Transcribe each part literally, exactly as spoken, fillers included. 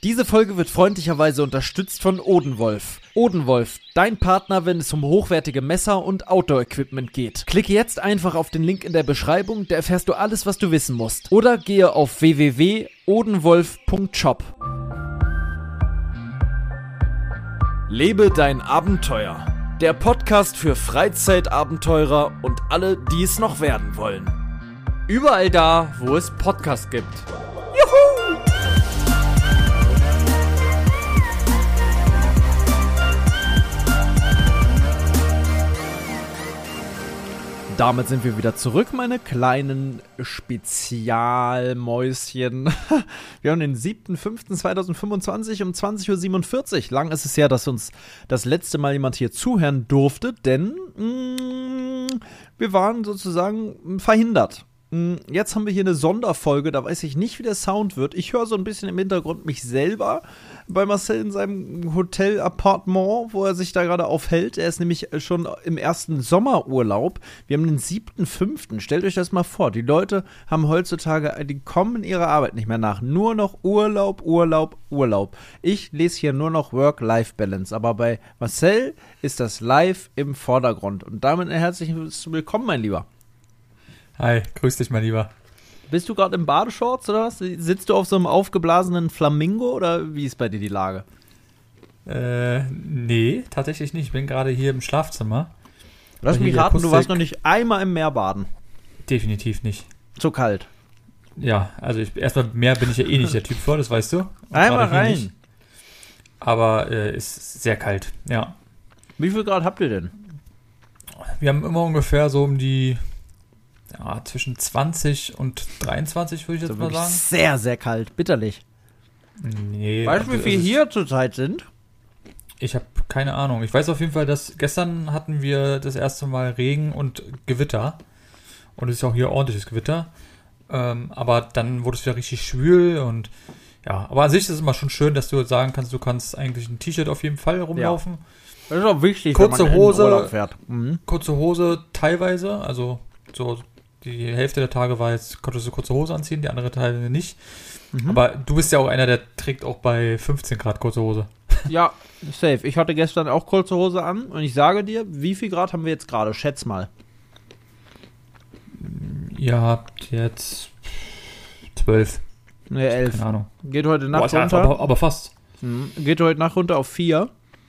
Diese Folge wird freundlicherweise unterstützt von Odenwolf. Odenwolf, dein Partner, wenn es um hochwertige Messer und Outdoor-Equipment geht. Klicke jetzt einfach auf den Link in der Beschreibung, da erfährst du alles, was du wissen musst. Oder gehe auf w w w punkt odenwolf punkt shop. Lebe dein Abenteuer. Der Podcast für Freizeitabenteurer und alle, die es noch werden wollen. Überall da, wo es Podcasts gibt. Juhu! Damit sind wir wieder zurück, meine kleinen Spezialmäuschen. Wir haben den siebten fünften zweitausendfünfundzwanzig um zwanzig Uhr siebenundvierzig. Lang ist es her, dass uns das letzte Mal jemand hier zuhören durfte, denn mh, wir waren sozusagen verhindert. Jetzt haben wir hier eine Sonderfolge, da weiß ich nicht, wie der Sound wird. Ich höre so ein bisschen im Hintergrund mich selber bei Marcel in seinem Hotel-Appartement, wo er sich da gerade aufhält. Er ist nämlich schon im ersten Sommerurlaub. Wir haben den siebten fünften Stellt euch das mal vor. Die Leute haben heutzutage, die kommen ihrer Arbeit nicht mehr nach. Nur noch Urlaub, Urlaub, Urlaub. Ich lese hier nur noch Work-Life-Balance. Aber bei Marcel ist das Live im Vordergrund. Und damit ein herzliches Willkommen, mein Lieber. Hi, grüß dich, mein Lieber. Bist du gerade im Badeshorts oder was? Sitzt du auf so einem aufgeblasenen Flamingo oder wie ist bei dir die Lage? Äh, nee, tatsächlich nicht. Ich bin gerade hier im Schlafzimmer. Lass mich raten, du warst noch nicht einmal im Meer baden. Definitiv nicht. Zu kalt. Ja, also ich, erstmal Meer bin ich ja eh nicht der Typ für, das weißt du. Und einmal rein. Nicht. Aber äh, ist sehr kalt, ja. Wie viel Grad habt ihr denn? Wir haben immer ungefähr so um die ja, zwischen zwanzig und dreiundzwanzig, würde ich jetzt so mal sagen. Sehr, sehr kalt, bitterlich. Nee. Weißt du, wie viel hier zurzeit sind? Ich habe keine Ahnung. Ich weiß auf jeden Fall, dass gestern hatten wir das erste Mal Regen und Gewitter. Und es ist auch hier ordentliches Gewitter. Ähm, aber dann wurde es wieder richtig schwül und ja, aber an sich ist es immer schon schön, dass du sagen kannst, du kannst eigentlich ein T-Shirt auf jeden Fall rumlaufen. Ja. Das ist auch wichtig, kurze wenn man Hose, in den Urlaub fährt. Mhm. Kurze Hose teilweise, also so die Hälfte der Tage war jetzt, konntest du kurze Hose anziehen, die andere Teile nicht. Mhm. Aber du bist ja auch einer, der trägt auch bei fünfzehn Grad kurze Hose. Ja, safe. Ich hatte gestern auch kurze Hose an und ich sage dir, wie viel Grad haben wir jetzt gerade? Schätz mal. Ihr habt jetzt zwölf. Ne, elf. Keine Ahnung. Geht heute Nacht Boah, runter. Aber, aber fast. Mhm. Geht heute Nacht runter auf vier.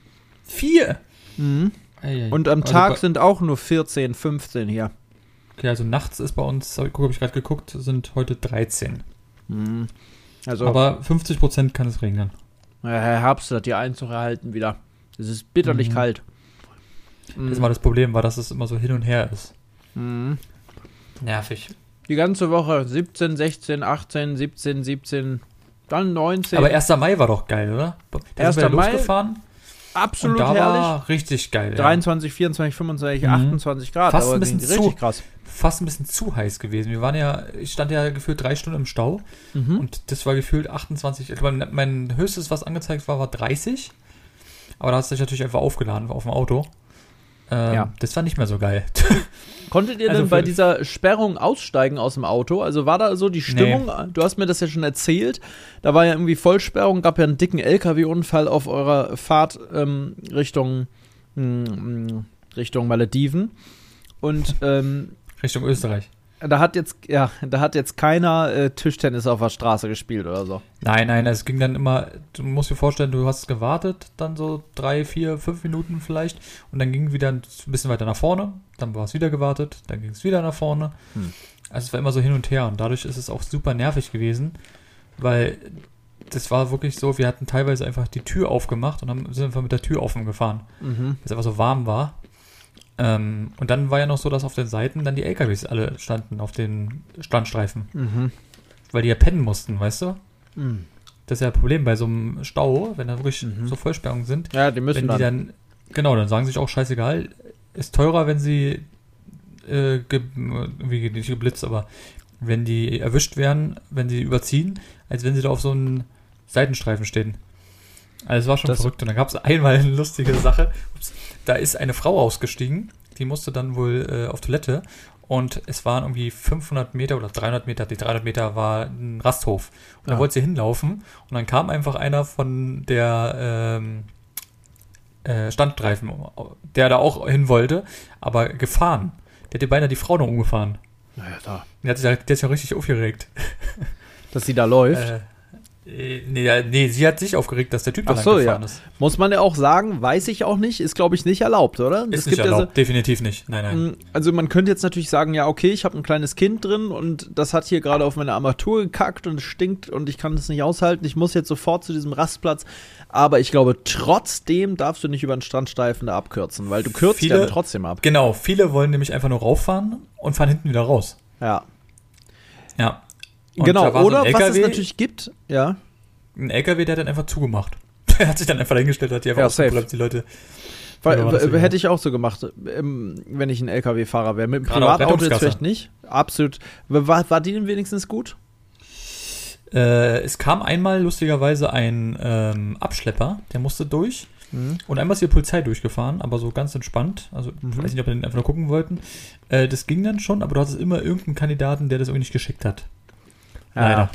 Vier? Mhm. Ei, ei. Und am also Tag bei, sind auch nur vierzehn, fünfzehn hier. Okay, also nachts ist bei uns, habe ich gerade geguckt, sind heute dreizehn. Mhm. Also, aber fünfzig Prozent kann es regnen. Ja, Herr Herbst hat die Einzug erhalten wieder. Es ist bitterlich mhm. kalt. Mhm. Das war das Problem, war, dass es immer so hin und her ist. Mhm. Nervig. Die ganze Woche siebzehn, sechzehn, achtzehn, siebzehn, siebzehn, dann neunzehn. Aber erster Mai war doch geil, oder? Da erster sind wir Mai losgefahren. Absolut und da herrlich. War richtig geil. dreiundzwanzig, vierundzwanzig, fünfundzwanzig, mhm. achtundzwanzig Grad. Fast aber ein bisschen richtig zu, krass. Fast ein bisschen zu heiß gewesen. Wir waren ja, ich stand ja gefühlt drei Stunden im Stau mhm. und das war gefühlt achtundzwanzig. Ich meine, mein höchstes, was angezeigt war, war dreißig. Aber da hat es sich natürlich einfach aufgeladen auf dem Auto. Ähm, ja. Das war nicht mehr so geil. Konntet ihr also denn bei dieser Sperrung aussteigen aus dem Auto? Also war da so die Stimmung? Nee. Du hast mir das ja schon erzählt. Da war ja irgendwie Vollsperrung, gab ja einen dicken L K W-Unfall auf eurer Fahrt ähm, Richtung, mh, Richtung Malediven. Und ähm, Richtung Österreich. Da hat jetzt, ja, da hat jetzt keiner äh, Tischtennis auf der Straße gespielt oder so. Nein, nein, es ging dann immer, du musst dir vorstellen, du hast gewartet, dann so drei, vier, fünf Minuten vielleicht und dann ging wieder ein bisschen weiter nach vorne, dann war es wieder gewartet, dann ging es wieder nach vorne. Hm. Also es war immer so hin und her und dadurch ist es auch super nervig gewesen, weil das war wirklich so, wir hatten teilweise einfach die Tür aufgemacht und haben, sind einfach mit der Tür offen gefahren, mhm. weil es einfach so warm war. Ähm, und dann war ja noch so, dass auf den Seiten dann die L K Ws alle standen auf den Standstreifen. Mhm. Weil die ja pennen mussten, weißt du? Mhm. Das ist ja ein Problem bei so einem Stau, wenn da wirklich mhm. so Vollsperrungen sind. Ja, die müssen wenn die dann. dann genau, dann sagen sie sich auch scheißegal, ist teurer, wenn sie äh, ge, irgendwie nicht geblitzt, aber wenn die erwischt werden, wenn sie überziehen, als wenn sie da auf so einem Seitenstreifen stehen. Also es war schon das verrückt. Und dann gab es einmal eine lustige Sache. Ups, da ist eine Frau ausgestiegen, die musste dann wohl äh, auf Toilette. und es waren irgendwie fünfhundert Meter oder dreihundert Meter, die dreihundert Meter war ein Rasthof. Und Ja. da wollte sie hinlaufen und dann kam einfach einer von der ähm, äh, Standstreifen, der da auch hin wollte, aber gefahren. Der hat dir beinahe die Frau noch umgefahren. Naja, da. Der hat sich, der hat sich auch richtig aufgeregt. Dass sie da läuft. Äh, äh, nee, ja, nee, sie hat sich aufgeregt, dass der Typ da Ach so, lang gefahren ja. ist. Muss man ja auch sagen, weiß ich auch nicht, ist glaube ich nicht erlaubt, oder? Ist Es nicht gibt erlaubt, ja so, definitiv nicht. Nein, nein. also man könnte jetzt natürlich sagen, ja okay, ich habe ein kleines Kind drin und das hat hier gerade auf meine Armatur gekackt und es stinkt und ich kann das nicht aushalten, ich muss jetzt sofort zu diesem Rastplatz, aber ich glaube trotzdem darfst du nicht über den Strandstreifen da abkürzen, weil du kürzt Viele- ja trotzdem ab. Genau, viele wollen nämlich einfach nur rauffahren und fahren hinten wieder raus. Ja, Ja. Und genau, da war so oder ein was L K es W, natürlich gibt, ja, ein L K W, der hat dann einfach zugemacht. Der hat sich dann einfach dahingestellt, hat die einfach Ja, ausgebremst, die Leute. weil, Oder war das w- egal? hätte ich auch so gemacht, ähm, wenn ich ein L K W-Fahrer wäre, mit dem Gerade auch Privatauto jetzt Rettungsgasse. vielleicht nicht, absolut, war, war die denn wenigstens gut? Äh, es kam einmal lustigerweise ein ähm, Abschlepper, der musste durch. Mhm. Und einmal ist die Polizei durchgefahren, aber so ganz entspannt. Also, ich Mhm. weiß nicht, ob wir den einfach nur gucken wollten. Äh, das ging dann schon, aber du hattest immer irgendeinen Kandidaten, der das irgendwie nicht geschickt hat. Leider.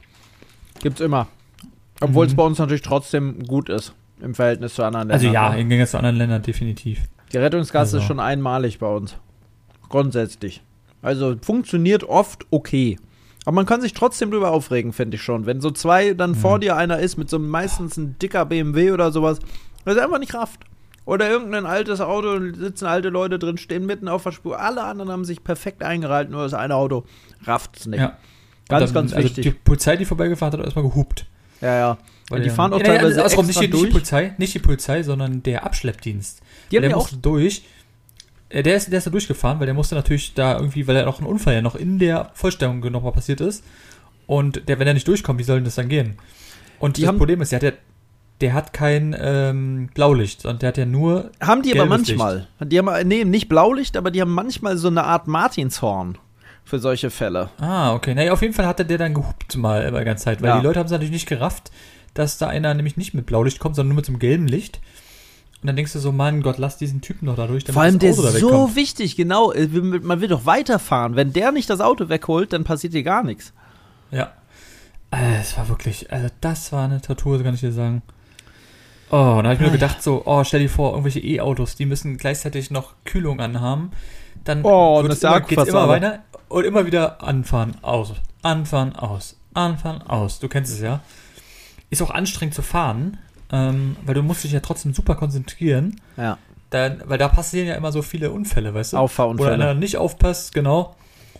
Gibt's immer. Obwohl es Mhm. bei uns natürlich trotzdem gut ist im Verhältnis zu anderen Also Ländern. ja, im Gegensatz zu anderen Ländern definitiv. Die Rettungsgasse Also. ist schon einmalig bei uns. Grundsätzlich. Also funktioniert oft okay. Aber man kann sich trotzdem drüber aufregen, finde ich schon. Wenn so zwei dann vor Mhm. dir einer ist mit so einem meistens ein dicker B M W oder sowas, das ist einfach nicht rafft. Oder irgendein altes Auto, sitzen alte Leute drin, stehen mitten auf der Spur. Alle anderen haben sich perfekt eingehalten, nur das eine Auto rafft's nicht. Ja. Ganz, Und dann, ganz also wichtig. Die Polizei, die vorbeigehabt hat, hat erstmal gehupt. Ja, ja. Weil die fahren auch ja, ja, teilweise andersrum, extra nicht, die, nicht die durch. Polizei, nicht die Polizei, sondern der Abschleppdienst. Die haben der ja auch musste durch. äh, Der ist, der ist da durchgefahren, weil der musste natürlich da irgendwie, weil er noch ein Unfall ja noch in der Vollstellung nochmal passiert ist. Und der, wenn er nicht durchkommt, wie soll denn das dann gehen? Und Die das haben- Problem ist, der hat, ja, der hat kein ähm, Blaulicht, sondern der hat ja nur. Haben die aber gelbes manchmal. Die haben, nee, nicht Blaulicht, aber die haben manchmal so eine Art Martinshorn für solche Fälle. Ah, okay. Naja, auf jeden Fall hatte der dann gehupt mal immer die ganze Zeit, weil Ja. die Leute haben es natürlich nicht gerafft, dass da einer nämlich nicht mit Blaulicht kommt, sondern nur mit so einem gelben Licht. Und dann denkst du so, Mann Gott, lass diesen Typen doch da durch, damit Vor allem der das ist Auto da so wegkommt. wichtig, genau. Äh, Man will doch weiterfahren. Wenn der nicht das Auto wegholt, dann passiert hier gar nichts. Ja. Äh, Es war wirklich, also das war eine Tortur, so kann ich dir sagen. Oh, und da habe ich mir Ah, nur gedacht so, oh, stell dir vor, irgendwelche E-Autos, die müssen gleichzeitig noch Kühlung anhaben. Dann Oh, und wird's das ist der immer, geht's immer Akkufassade. weiter und immer wieder anfahren, aus, anfahren, aus, anfahren, aus. Du kennst es ja. Ist auch anstrengend zu fahren, ähm, weil du musst dich ja trotzdem super konzentrieren. Ja. Dann, weil da passieren ja immer so viele Unfälle, weißt du? Wo Auffahrunfälle. einer nicht aufpasst, genau.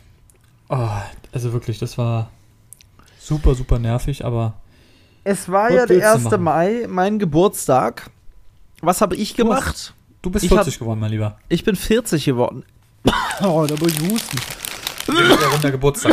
Oh, also wirklich, das war super, super nervig, aber Es war Was ja der willst du erste machen? Mai, mein Geburtstag. Was habe ich gemacht? du bist Ich vierzig geworden, mein Lieber. Ich bin vierzig geworden. Oh, da muss ich husten. Der runder Geburtstag.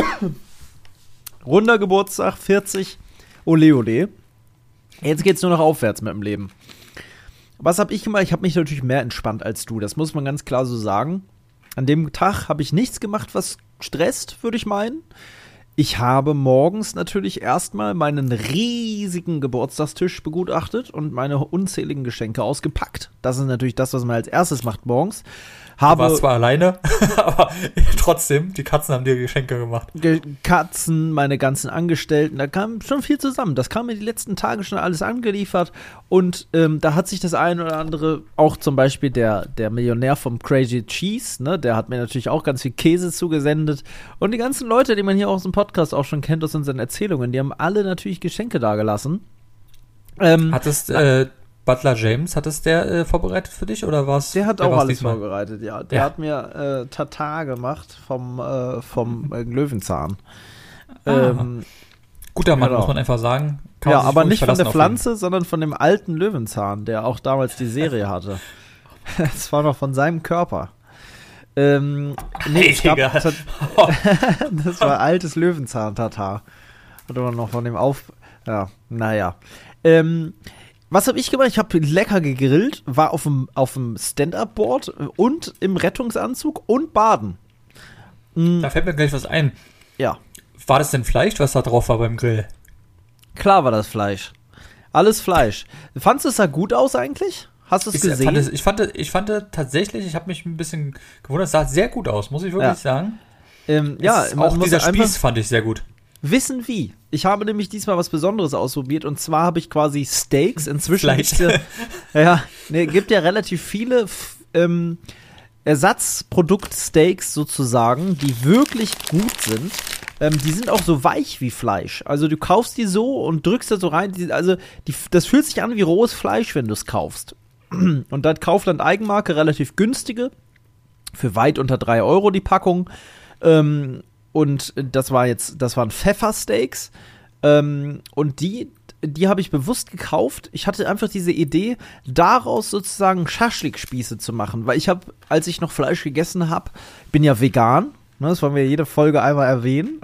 Runder Geburtstag, vierzig. Ole, ole. Jetzt geht's nur noch aufwärts mit dem Leben. Was habe ich gemacht? Ich habe mich natürlich mehr entspannt als du. Das muss man ganz klar so sagen. An dem Tag habe ich nichts gemacht, was stresst, würde ich meinen. Ich habe morgens natürlich erstmal meinen riesigen Geburtstagstisch begutachtet und meine unzähligen Geschenke ausgepackt. Das ist natürlich das, was man als erstes macht morgens. Du Habe warst zwar alleine, aber trotzdem, die Katzen haben dir Geschenke gemacht. Ge- Katzen, meine ganzen Angestellten, da kam schon viel zusammen. Das kam mir die letzten Tage schon alles angeliefert und ähm, da hat sich das ein oder andere, auch zum Beispiel der, der Millionär vom Crazy Cheese, ne, der hat mir natürlich auch ganz viel Käse zugesendet und die ganzen Leute, die man hier aus dem Podcast auch schon kennt aus unseren Erzählungen, die haben alle natürlich Geschenke dagelassen. Ähm, Hattest äh, Butler James, hat es der äh, vorbereitet für dich oder war's? Der hat wer auch war's alles diesmal? vorbereitet, ja. Der Ja. hat mir äh, Tatar gemacht vom, äh, vom äh, Löwenzahn. Ah. Ähm, Guter Mann, Genau. muss man einfach sagen. Kann ja, man sich aber ruhig nicht von verlassen der auf ihn. Pflanze, sondern von dem alten Löwenzahn, der auch damals die Serie hatte. Das war noch von seinem Körper. Ähm, nee, es gab, Digga. das war altes Löwenzahn-Tatar. Hatte man noch von dem Auf... Ja, naja. Ähm, was habe ich gemacht? Ich habe lecker gegrillt, war auf dem, auf dem Stand-Up-Board und im Rettungsanzug und baden. Mm, Da fällt mir gleich was ein. ja, War das denn Fleisch, was da drauf war beim Grill? klar war das Fleisch. Alles Fleisch. Fandst du es sah gut aus eigentlich? Hast du es Ich gesehen? fand, es, ich, fand, ich fand tatsächlich, ich habe mich ein bisschen gewundert, es sah sehr gut aus, muss ich wirklich Ja. sagen. Ähm, ja, Es, man auch muss dieser einfach Spieß fand ich sehr gut. wissen wie. Ich habe nämlich diesmal was Besonderes ausprobiert und zwar habe ich quasi Steaks. Inzwischen Fleisch. gibt's ja, ja, ne, gibt ja relativ viele f- ähm, Ersatzprodukt-Steaks sozusagen, die wirklich gut sind. Ähm, die sind auch so weich wie Fleisch. Also du kaufst die so und drückst da so rein. Die, also die, das fühlt sich an wie rohes Fleisch, wenn du es kaufst. Und dann Kaufland Eigenmarke, relativ günstige, für weit unter drei Euro die Packung. Ähm, und das war jetzt, das waren Pfeffersteaks. Ähm, und die, die habe ich bewusst gekauft. Ich hatte einfach diese Idee, daraus sozusagen Schaschlik-Spieße zu machen. Weil ich habe, als ich noch Fleisch gegessen habe, bin ja vegan. Ne, das wollen wir jede Folge einmal erwähnen.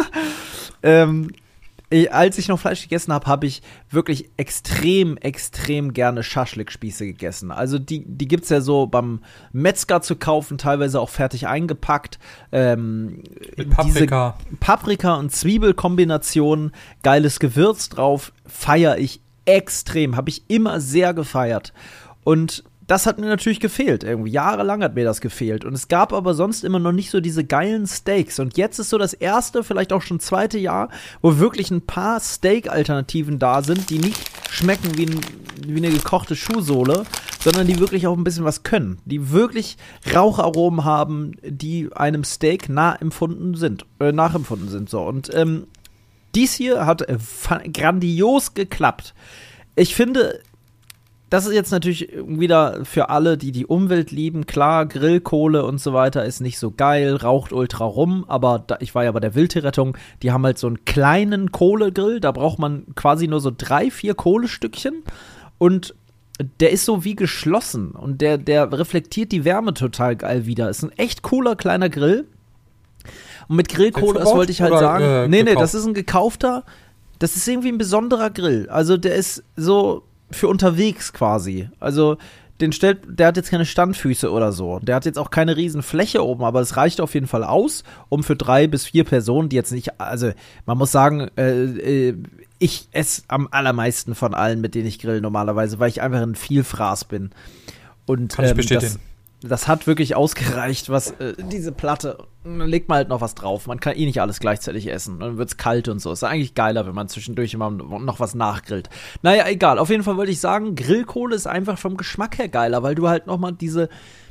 ähm, ich, als ich noch Fleisch gegessen habe, habe ich wirklich extrem, extrem gerne Schaschlik-Spieße gegessen. Also die, die gibt es ja so beim Metzger zu kaufen, teilweise auch fertig eingepackt. Ähm, Mit Paprika. Diese Paprika- und Zwiebelkombination, geiles Gewürz drauf, feiere ich extrem. Habe ich immer sehr gefeiert. Und das hat mir natürlich gefehlt. Irgendwie jahrelang hat mir das gefehlt. Und es gab aber sonst immer noch nicht so diese geilen Steaks. Und jetzt ist so das erste, vielleicht auch schon zweite Jahr, wo wirklich ein paar Steak-Alternativen da sind, die nicht schmecken wie, ein, wie eine gekochte Schuhsohle, sondern die wirklich auch ein bisschen was können. Die wirklich Raucharomen haben, die einem Steak nah empfunden sind, äh, nachempfunden sind. So. Und ähm, dies hier hat äh, grandios geklappt. Ich finde, das ist jetzt natürlich wieder für alle, die die Umwelt lieben. Klar, Grillkohle und so weiter ist nicht so geil, raucht ultra rum, aber da, ich war ja bei der Wildtierrettung, die haben halt so einen kleinen Kohlegrill, da braucht man quasi nur so drei, vier Kohlestückchen und der ist so wie geschlossen und der, der reflektiert die Wärme total geil wieder. Ist ein echt cooler kleiner Grill. Und mit Grillkohle, das wollte ich halt oder, sagen. Äh, nee, nee, gekauft? das ist ein gekaufter, das ist irgendwie ein besonderer Grill. Also der ist so für unterwegs quasi. Also den stellt, der hat jetzt keine Standfüße oder so. Der hat jetzt auch keine riesen Fläche oben, aber es reicht auf jeden Fall aus, um für drei bis vier Personen, die jetzt nicht, also man muss sagen, äh, äh, ich esse am allermeisten von allen, mit denen ich grill normalerweise, weil ich einfach ein Vielfraß bin. Und Kann ich ähm, bestätigen. das, das hat wirklich ausgereicht, was äh, diese Platte, dann legt man halt noch was drauf. Man kann eh nicht alles gleichzeitig essen. Dann wird's kalt und so. Ist eigentlich geiler, wenn man zwischendurch immer noch was nachgrillt. Naja, egal. Auf jeden Fall wollte ich sagen, Grillkohle ist einfach vom Geschmack her geiler, weil du halt noch mal diese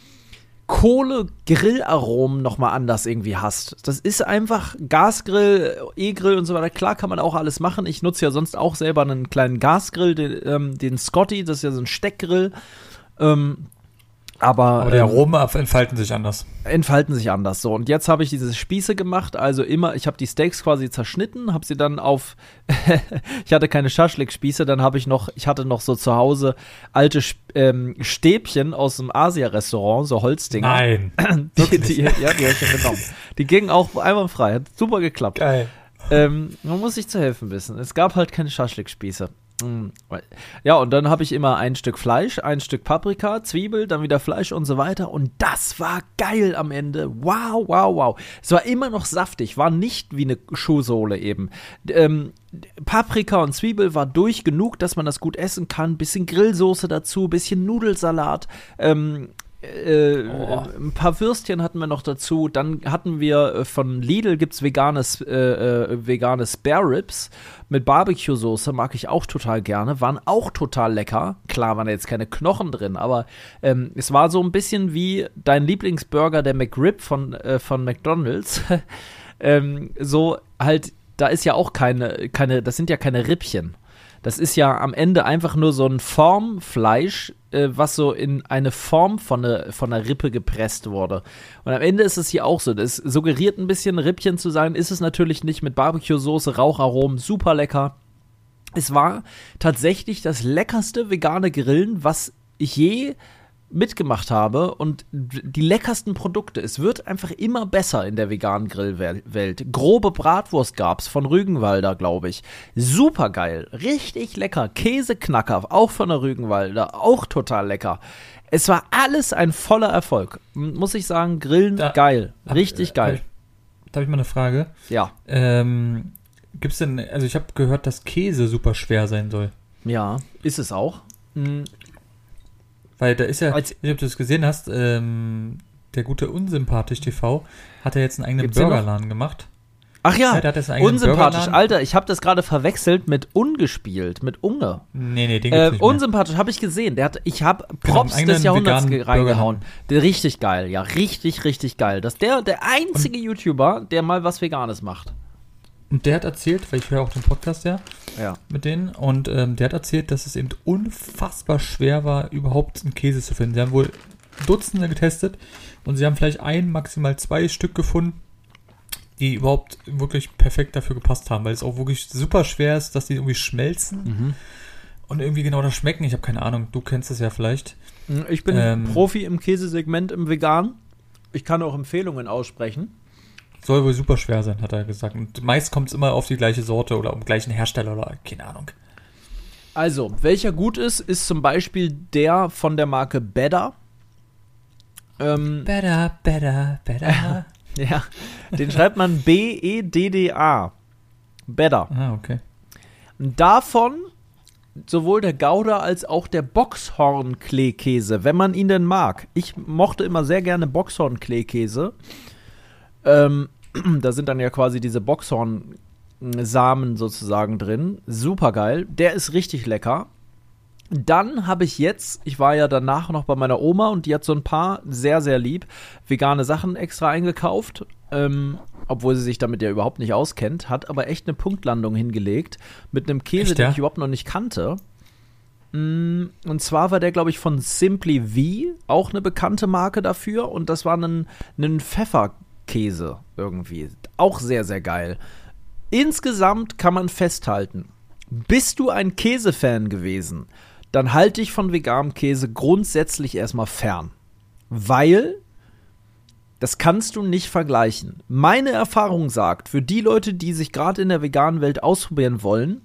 Kohle-Grillaromen noch mal anders irgendwie hast. Das ist einfach Gasgrill, E-Grill und so weiter. Klar kann man auch alles machen. Ich nutze ja sonst auch selber einen kleinen Gasgrill, den, ähm, den Scotty. Das ist ja so ein Steckgrill. Ähm, Aber, Aber die ähm, Aromen entfalten sich anders. entfalten sich anders. So, und jetzt habe ich diese Spieße gemacht. Also immer, ich habe die Steaks quasi zerschnitten, habe sie dann auf, ich hatte keine Schaschlik-Spieße, dann habe ich noch, ich hatte noch so zu Hause alte ähm, Stäbchen aus dem Asia-Restaurant, so Holzdinger. Nein. die, die, ja, die habe ich schon genommen. Die gingen auch einwandfrei, hat super geklappt. Geil. Ähm, man muss sich zu helfen wissen. Es gab halt keine Schaschlik-Spieße. Ja, und dann habe ich immer ein Stück Fleisch, ein Stück Paprika, Zwiebel, dann wieder Fleisch und so weiter. Und das war geil am Ende. Wow, wow, wow. Es war immer noch saftig, war nicht wie eine Schuhsohle eben. Ähm, Paprika und Zwiebel war durch genug, dass man das gut essen kann. Bisschen Grillsoße dazu, bisschen Nudelsalat. Ähm, Äh, Oh. ein paar Würstchen hatten wir noch dazu. Dann hatten wir äh, von Lidl gibt's veganes, äh, äh, vegane Spare Ribs mit Barbecue-Soße, mag ich auch total gerne. Waren auch total lecker. Klar waren da jetzt keine Knochen drin, aber ähm, es war so ein bisschen wie dein Lieblingsburger, der McRib von, äh, von McDonald's. ähm, so halt, da ist ja auch keine, keine, das sind ja keine Rippchen. Das ist ja am Ende einfach nur so ein Formfleisch, äh, was so in eine Form von, ne, von einer Rippe gepresst wurde. Und am Ende ist es hier auch so. Das suggeriert ein bisschen Rippchen zu sein, ist es natürlich nicht, mit Barbecue-Soße, Raucharomen, super lecker. Es war tatsächlich das leckerste vegane Grillen, was ich je mitgemacht habe, und die leckersten Produkte. Es wird einfach immer besser in der veganen Grillwelt. Grobe Bratwurst gab's von Rügenwalder, glaube ich. Super geil, richtig lecker. Käseknacker, auch von der Rügenwalder, auch total lecker. Es war alles ein voller Erfolg. Muss ich sagen, Grillen Da- geil, Hab- richtig äh, geil. Hab ich, da habe ich mal eine Frage. Ja, Ähm, gibt's denn, also ich habe gehört, dass Käse super schwer sein soll. ja, ist es auch. Mm. Weil da ist ja, Als- ich weiß nicht, ob du es gesehen hast, ähm, der gute Unsympathisch T V hat ja jetzt einen eigenen Gibt's den noch? Burgerladen gemacht. Ach ja, Ja, der hat jetzt einen eigenen unsympathisch. Burgerladen. Alter, ich habe das gerade verwechselt mit ungespielt, mit Unge. Nee, nee, den gibt's Äh, nicht mehr. unsympathisch habe ich gesehen. Der hat, ich habe Props einen des Jahrhunderts veganen ge- reingehauen. Burgerladen. Der, richtig geil, ja, richtig, richtig geil. Das ist der, der einzige YouTuber, der mal was Veganes macht. Und der hat erzählt, weil ich höre auch den Podcast ja Ja. mit denen, und ähm, der hat erzählt, dass es eben unfassbar schwer war, überhaupt einen Käse zu finden. Sie haben wohl Dutzende getestet und sie haben vielleicht ein, maximal zwei Stück gefunden, die überhaupt wirklich perfekt dafür gepasst haben, weil es auch wirklich super schwer ist, dass die irgendwie schmelzen Mhm. und irgendwie genau das schmecken. Ich habe keine Ahnung, du kennst es ja vielleicht. Ich bin Ähm. Profi im Käsesegment im Vegan. Ich kann auch Empfehlungen aussprechen. Soll wohl super schwer sein, hat er gesagt. Und meist kommt es immer auf die gleiche Sorte oder um den gleichen Hersteller oder keine Ahnung. Also, welcher gut ist, ist zum Beispiel der von der Marke Better. Ähm, Better, better, better. ja, den schreibt man B E D D A. Better. Ah, okay. Und davon sowohl der Gouda als auch der Boxhorn-Kleekäse, wenn man ihn denn mag. Ich mochte immer sehr gerne Boxhorn-Kleekäse. Ähm, da sind dann ja quasi diese Boxhorn-Samen sozusagen drin. Super geil. Der ist richtig lecker. Dann habe ich jetzt, ich war ja danach noch bei meiner Oma und die hat so ein paar, sehr, sehr lieb, vegane Sachen extra eingekauft, ähm, obwohl sie sich damit ja überhaupt nicht auskennt, hat aber echt eine Punktlandung hingelegt mit einem Käse, Echt, ja? den ich überhaupt noch nicht kannte. Mm, Und zwar war der, glaube ich, von Simply V, auch eine bekannte Marke dafür, und das war ein, ein Pfefferkäse irgendwie. Auch sehr, sehr geil. Insgesamt kann man festhalten, bist du ein Käsefan gewesen, dann halte ich von veganem Käse grundsätzlich erstmal fern. Weil, das kannst du nicht vergleichen. Meine Erfahrung sagt, für die Leute, die sich gerade in der veganen Welt ausprobieren wollen,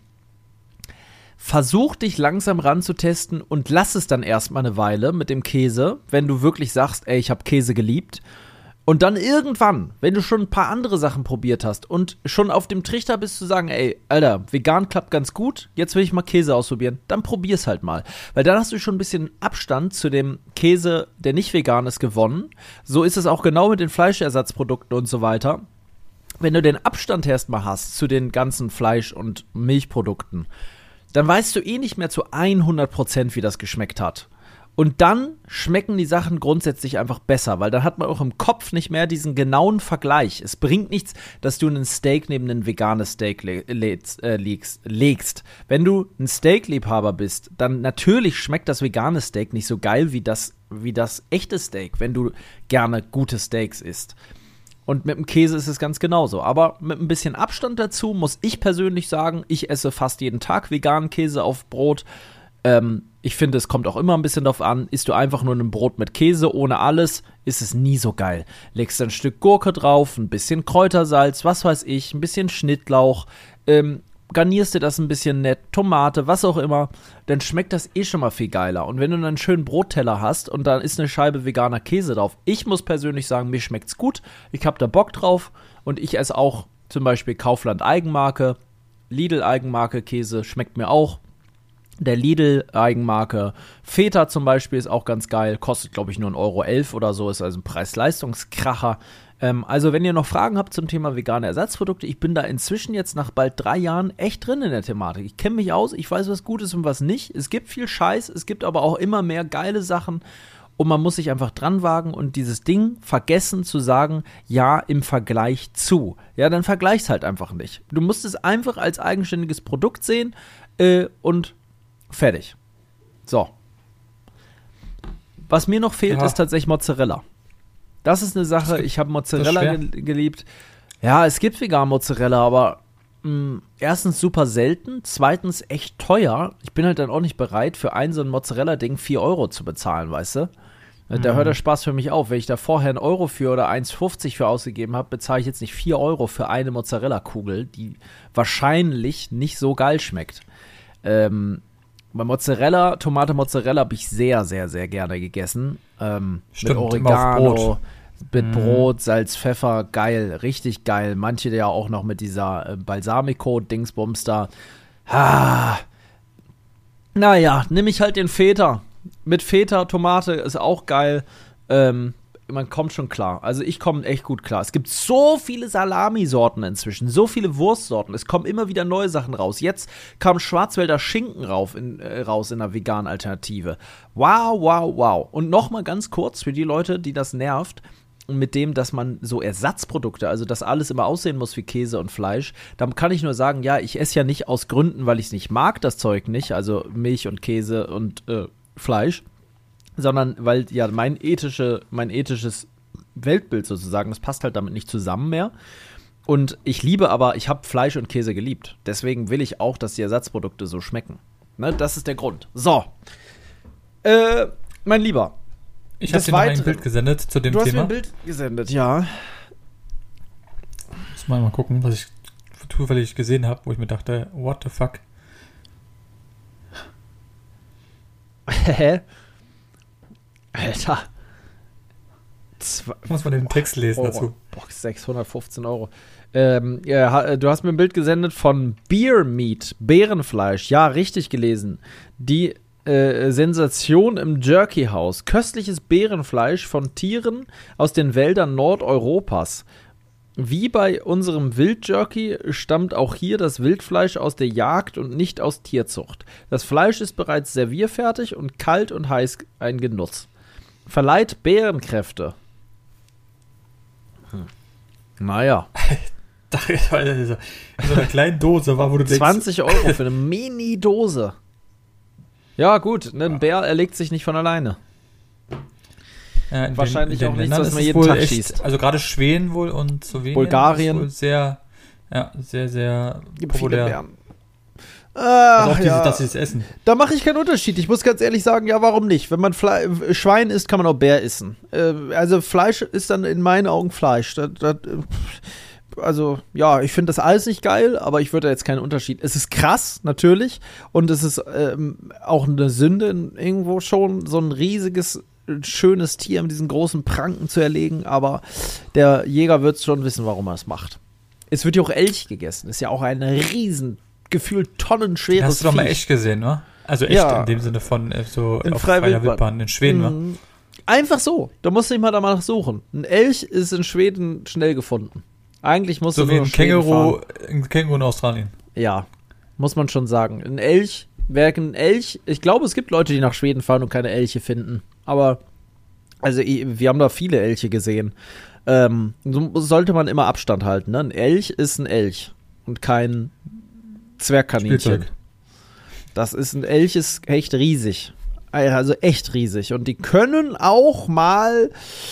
versuch dich langsam ranzutesten und lass es dann erstmal eine Weile mit dem Käse, wenn du wirklich sagst, ey, ich habe Käse geliebt. Und dann irgendwann, wenn du schon ein paar andere Sachen probiert hast und schon auf dem Trichter bist zu sagen, ey, Alter, vegan klappt ganz gut, jetzt will ich mal Käse ausprobieren, dann probier's halt mal. Weil dann hast du schon ein bisschen Abstand zu dem Käse, der nicht vegan ist, gewonnen. So ist es auch genau mit den Fleischersatzprodukten und so weiter. Wenn du den Abstand erstmal hast zu den ganzen Fleisch- und Milchprodukten, dann weißt du eh nicht mehr zu hundert Prozent, wie das geschmeckt hat. Und dann schmecken die Sachen grundsätzlich einfach besser, weil dann hat man auch im Kopf nicht mehr diesen genauen Vergleich. Es bringt nichts, dass du einen Steak neben ein veganes Steak le- legst, äh, legst, legst. Wenn du ein Steak-Liebhaber bist, dann natürlich schmeckt das vegane Steak nicht so geil wie das, wie das echte Steak, wenn du gerne gute Steaks isst. Und mit dem Käse ist es ganz genauso. Aber mit ein bisschen Abstand dazu muss ich persönlich sagen, ich esse fast jeden Tag veganen Käse auf Brot. Ähm, ich finde, es kommt auch immer ein bisschen darauf an, isst du einfach nur ein Brot mit Käse ohne alles, ist es nie so geil. Legst ein Stück Gurke drauf, ein bisschen Kräutersalz, was weiß ich, ein bisschen Schnittlauch, ähm, garnierst dir das ein bisschen nett, Tomate, was auch immer, dann schmeckt das eh schon mal viel geiler. Und wenn du dann einen schönen Brotteller hast und dann ist eine Scheibe veganer Käse drauf, ich muss persönlich sagen, mir schmeckt's gut, ich hab da Bock drauf und ich esse auch zum Beispiel Kaufland Eigenmarke, Lidl Eigenmarke Käse, schmeckt mir auch. Der Lidl-Eigenmarke Feta zum Beispiel ist auch ganz geil. Kostet, glaube ich, nur ein Euro elf oder so. Ist also ein Preis-Leistungskracher. Ähm, also, wenn ihr noch Fragen habt zum Thema vegane Ersatzprodukte, ich bin da inzwischen jetzt nach bald drei Jahren echt drin in der Thematik. Ich kenne mich aus, ich weiß, was gut ist und was nicht. Es gibt viel Scheiß, es gibt aber auch immer mehr geile Sachen. Und man muss sich einfach dran wagen und dieses Ding vergessen zu sagen, ja, im Vergleich zu. Ja, dann vergleich's halt einfach nicht. Du musst es einfach als eigenständiges Produkt sehen äh, und fertig. So. Was mir noch fehlt, Ja. ist tatsächlich Mozzarella. Das ist eine Sache, gibt- ich habe das ist Mozzarella schwer. ge- geliebt. Ja, es gibt vegan Mozzarella, aber mh, erstens super selten, zweitens echt teuer. Ich bin halt dann auch nicht bereit, für ein so ein Mozzarella-Ding vier Euro zu bezahlen, weißt du? Da Mhm. hört der Spaß für mich auf. Wenn ich da vorher einen Euro für oder eins fünfzig für ausgegeben habe, bezahle ich jetzt nicht vier Euro für eine Mozzarella-Kugel, die wahrscheinlich nicht so geil schmeckt. Ähm, bei Mozzarella, Tomate Mozzarella habe ich sehr, sehr, sehr gerne gegessen. Ähm, Stimmt, mit immer auf Oregano, Brot. mit Mhm. Brot, Salz, Pfeffer, geil, richtig geil. Manche ja auch noch mit dieser äh, Balsamico-Dingsbums da. Ah. Naja, nehme ich halt den Feta. mit Feta, Tomate ist auch geil. Ähm, man kommt schon klar. Also ich komme echt gut klar. Es gibt so viele Salamisorten inzwischen, so viele Wurstsorten. Es kommen immer wieder neue Sachen raus. Jetzt kam Schwarzwälder Schinken rauf in, äh, raus in der veganen Alternative. Wow, wow, wow. Und noch mal ganz kurz für die Leute, die das nervt, mit dem, dass man so Ersatzprodukte, also dass alles immer aussehen muss wie Käse und Fleisch, dann kann ich nur sagen, ja, ich esse ja nicht aus Gründen, weil ich es nicht mag, das Zeug nicht, also Milch und Käse und äh, Fleisch, sondern weil ja mein ethische, mein ethisches Weltbild sozusagen, das passt halt damit nicht zusammen mehr. Und ich liebe aber, ich habe Fleisch und Käse geliebt. Deswegen will ich auch, dass die Ersatzprodukte so schmecken. Ne, das ist der Grund. So. Äh, mein Lieber. Ich habe dir noch ein Bild gesendet zu dem Thema. Du hast Thema. mir ein Bild gesendet, ja. Muss mal mal gucken, was ich zufällig gesehen habe, wo ich mir dachte, what the fuck? Hä? Alter. Zwei, muss man den Text lesen Euro. dazu. Box sechshundertfünfzehn Euro. Ähm, ja, du hast mir ein Bild gesendet von Beer Meat, Bärenfleisch. Ja, richtig gelesen. Die äh, Sensation im Jerky-Haus. Köstliches Bärenfleisch von Tieren aus den Wäldern Nordeuropas. Wie bei unserem Wildjerky stammt auch hier das Wildfleisch aus der Jagd und nicht aus Tierzucht. Das Fleisch ist bereits servierfertig und kalt und heiß ein Genuss. Verleiht Bärenkräfte. Hm. Naja. In so einer kleinen Dose war, wo du denkst, zwanzig Euro für eine Mini-Dose. Ja, gut, ne, ein Bär erlegt sich nicht von alleine. Ja, in Wahrscheinlich den, in auch den nichts, Ländern was man ist jeden wohl Tag echt, schießt. Also gerade Schweden wohl und Slowenien. Bulgarien. Ist wohl sehr, ja, sehr, sehr Gibt populär. viele Bären. Also Ach, auch diese, ja. dass sie es essen. Da mache ich keinen Unterschied. Ich muss ganz ehrlich sagen, ja, warum nicht? Wenn man Fle- Schwein isst, kann man auch Bär essen. Äh, also Fleisch ist dann in meinen Augen Fleisch. Das, das, also, ja, ich finde das alles nicht geil, aber ich würde da jetzt keinen Unterschied. Es ist krass, natürlich. Und es ist ähm, auch eine Sünde irgendwo schon, so ein riesiges, schönes Tier mit diesen großen Pranken zu erlegen. Aber der Jäger wird schon wissen, warum er es macht. Es wird ja auch Elch gegessen. Ist ja auch ein riesen, gefühlt tonnenschweres Hast du doch mal Viech. echt gesehen, ne? Also echt Ja. in dem Sinne von äh, so In auf freier freier Wildbahn. Wildbahn in Schweden, wa? Mhm. Einfach so. Da musst du nicht mal danach suchen. Ein Elch ist in Schweden schnell gefunden. Eigentlich musst So du wie nur ein nach Schweden Känguru, fahren. ein Känguru in Australien. Ja, muss man schon sagen. Ein Elch, wer ein Elch, ich glaube, es gibt Leute, die nach Schweden fahren und keine Elche finden. Aber, also, wir haben da viele Elche gesehen. Ähm, so sollte man immer Abstand halten, ne? Ein Elch ist ein Elch und kein Zwergkaninchen. Spielzeug. Das ist ein Elch, ist echt riesig. Also echt riesig. Und die können auch mal,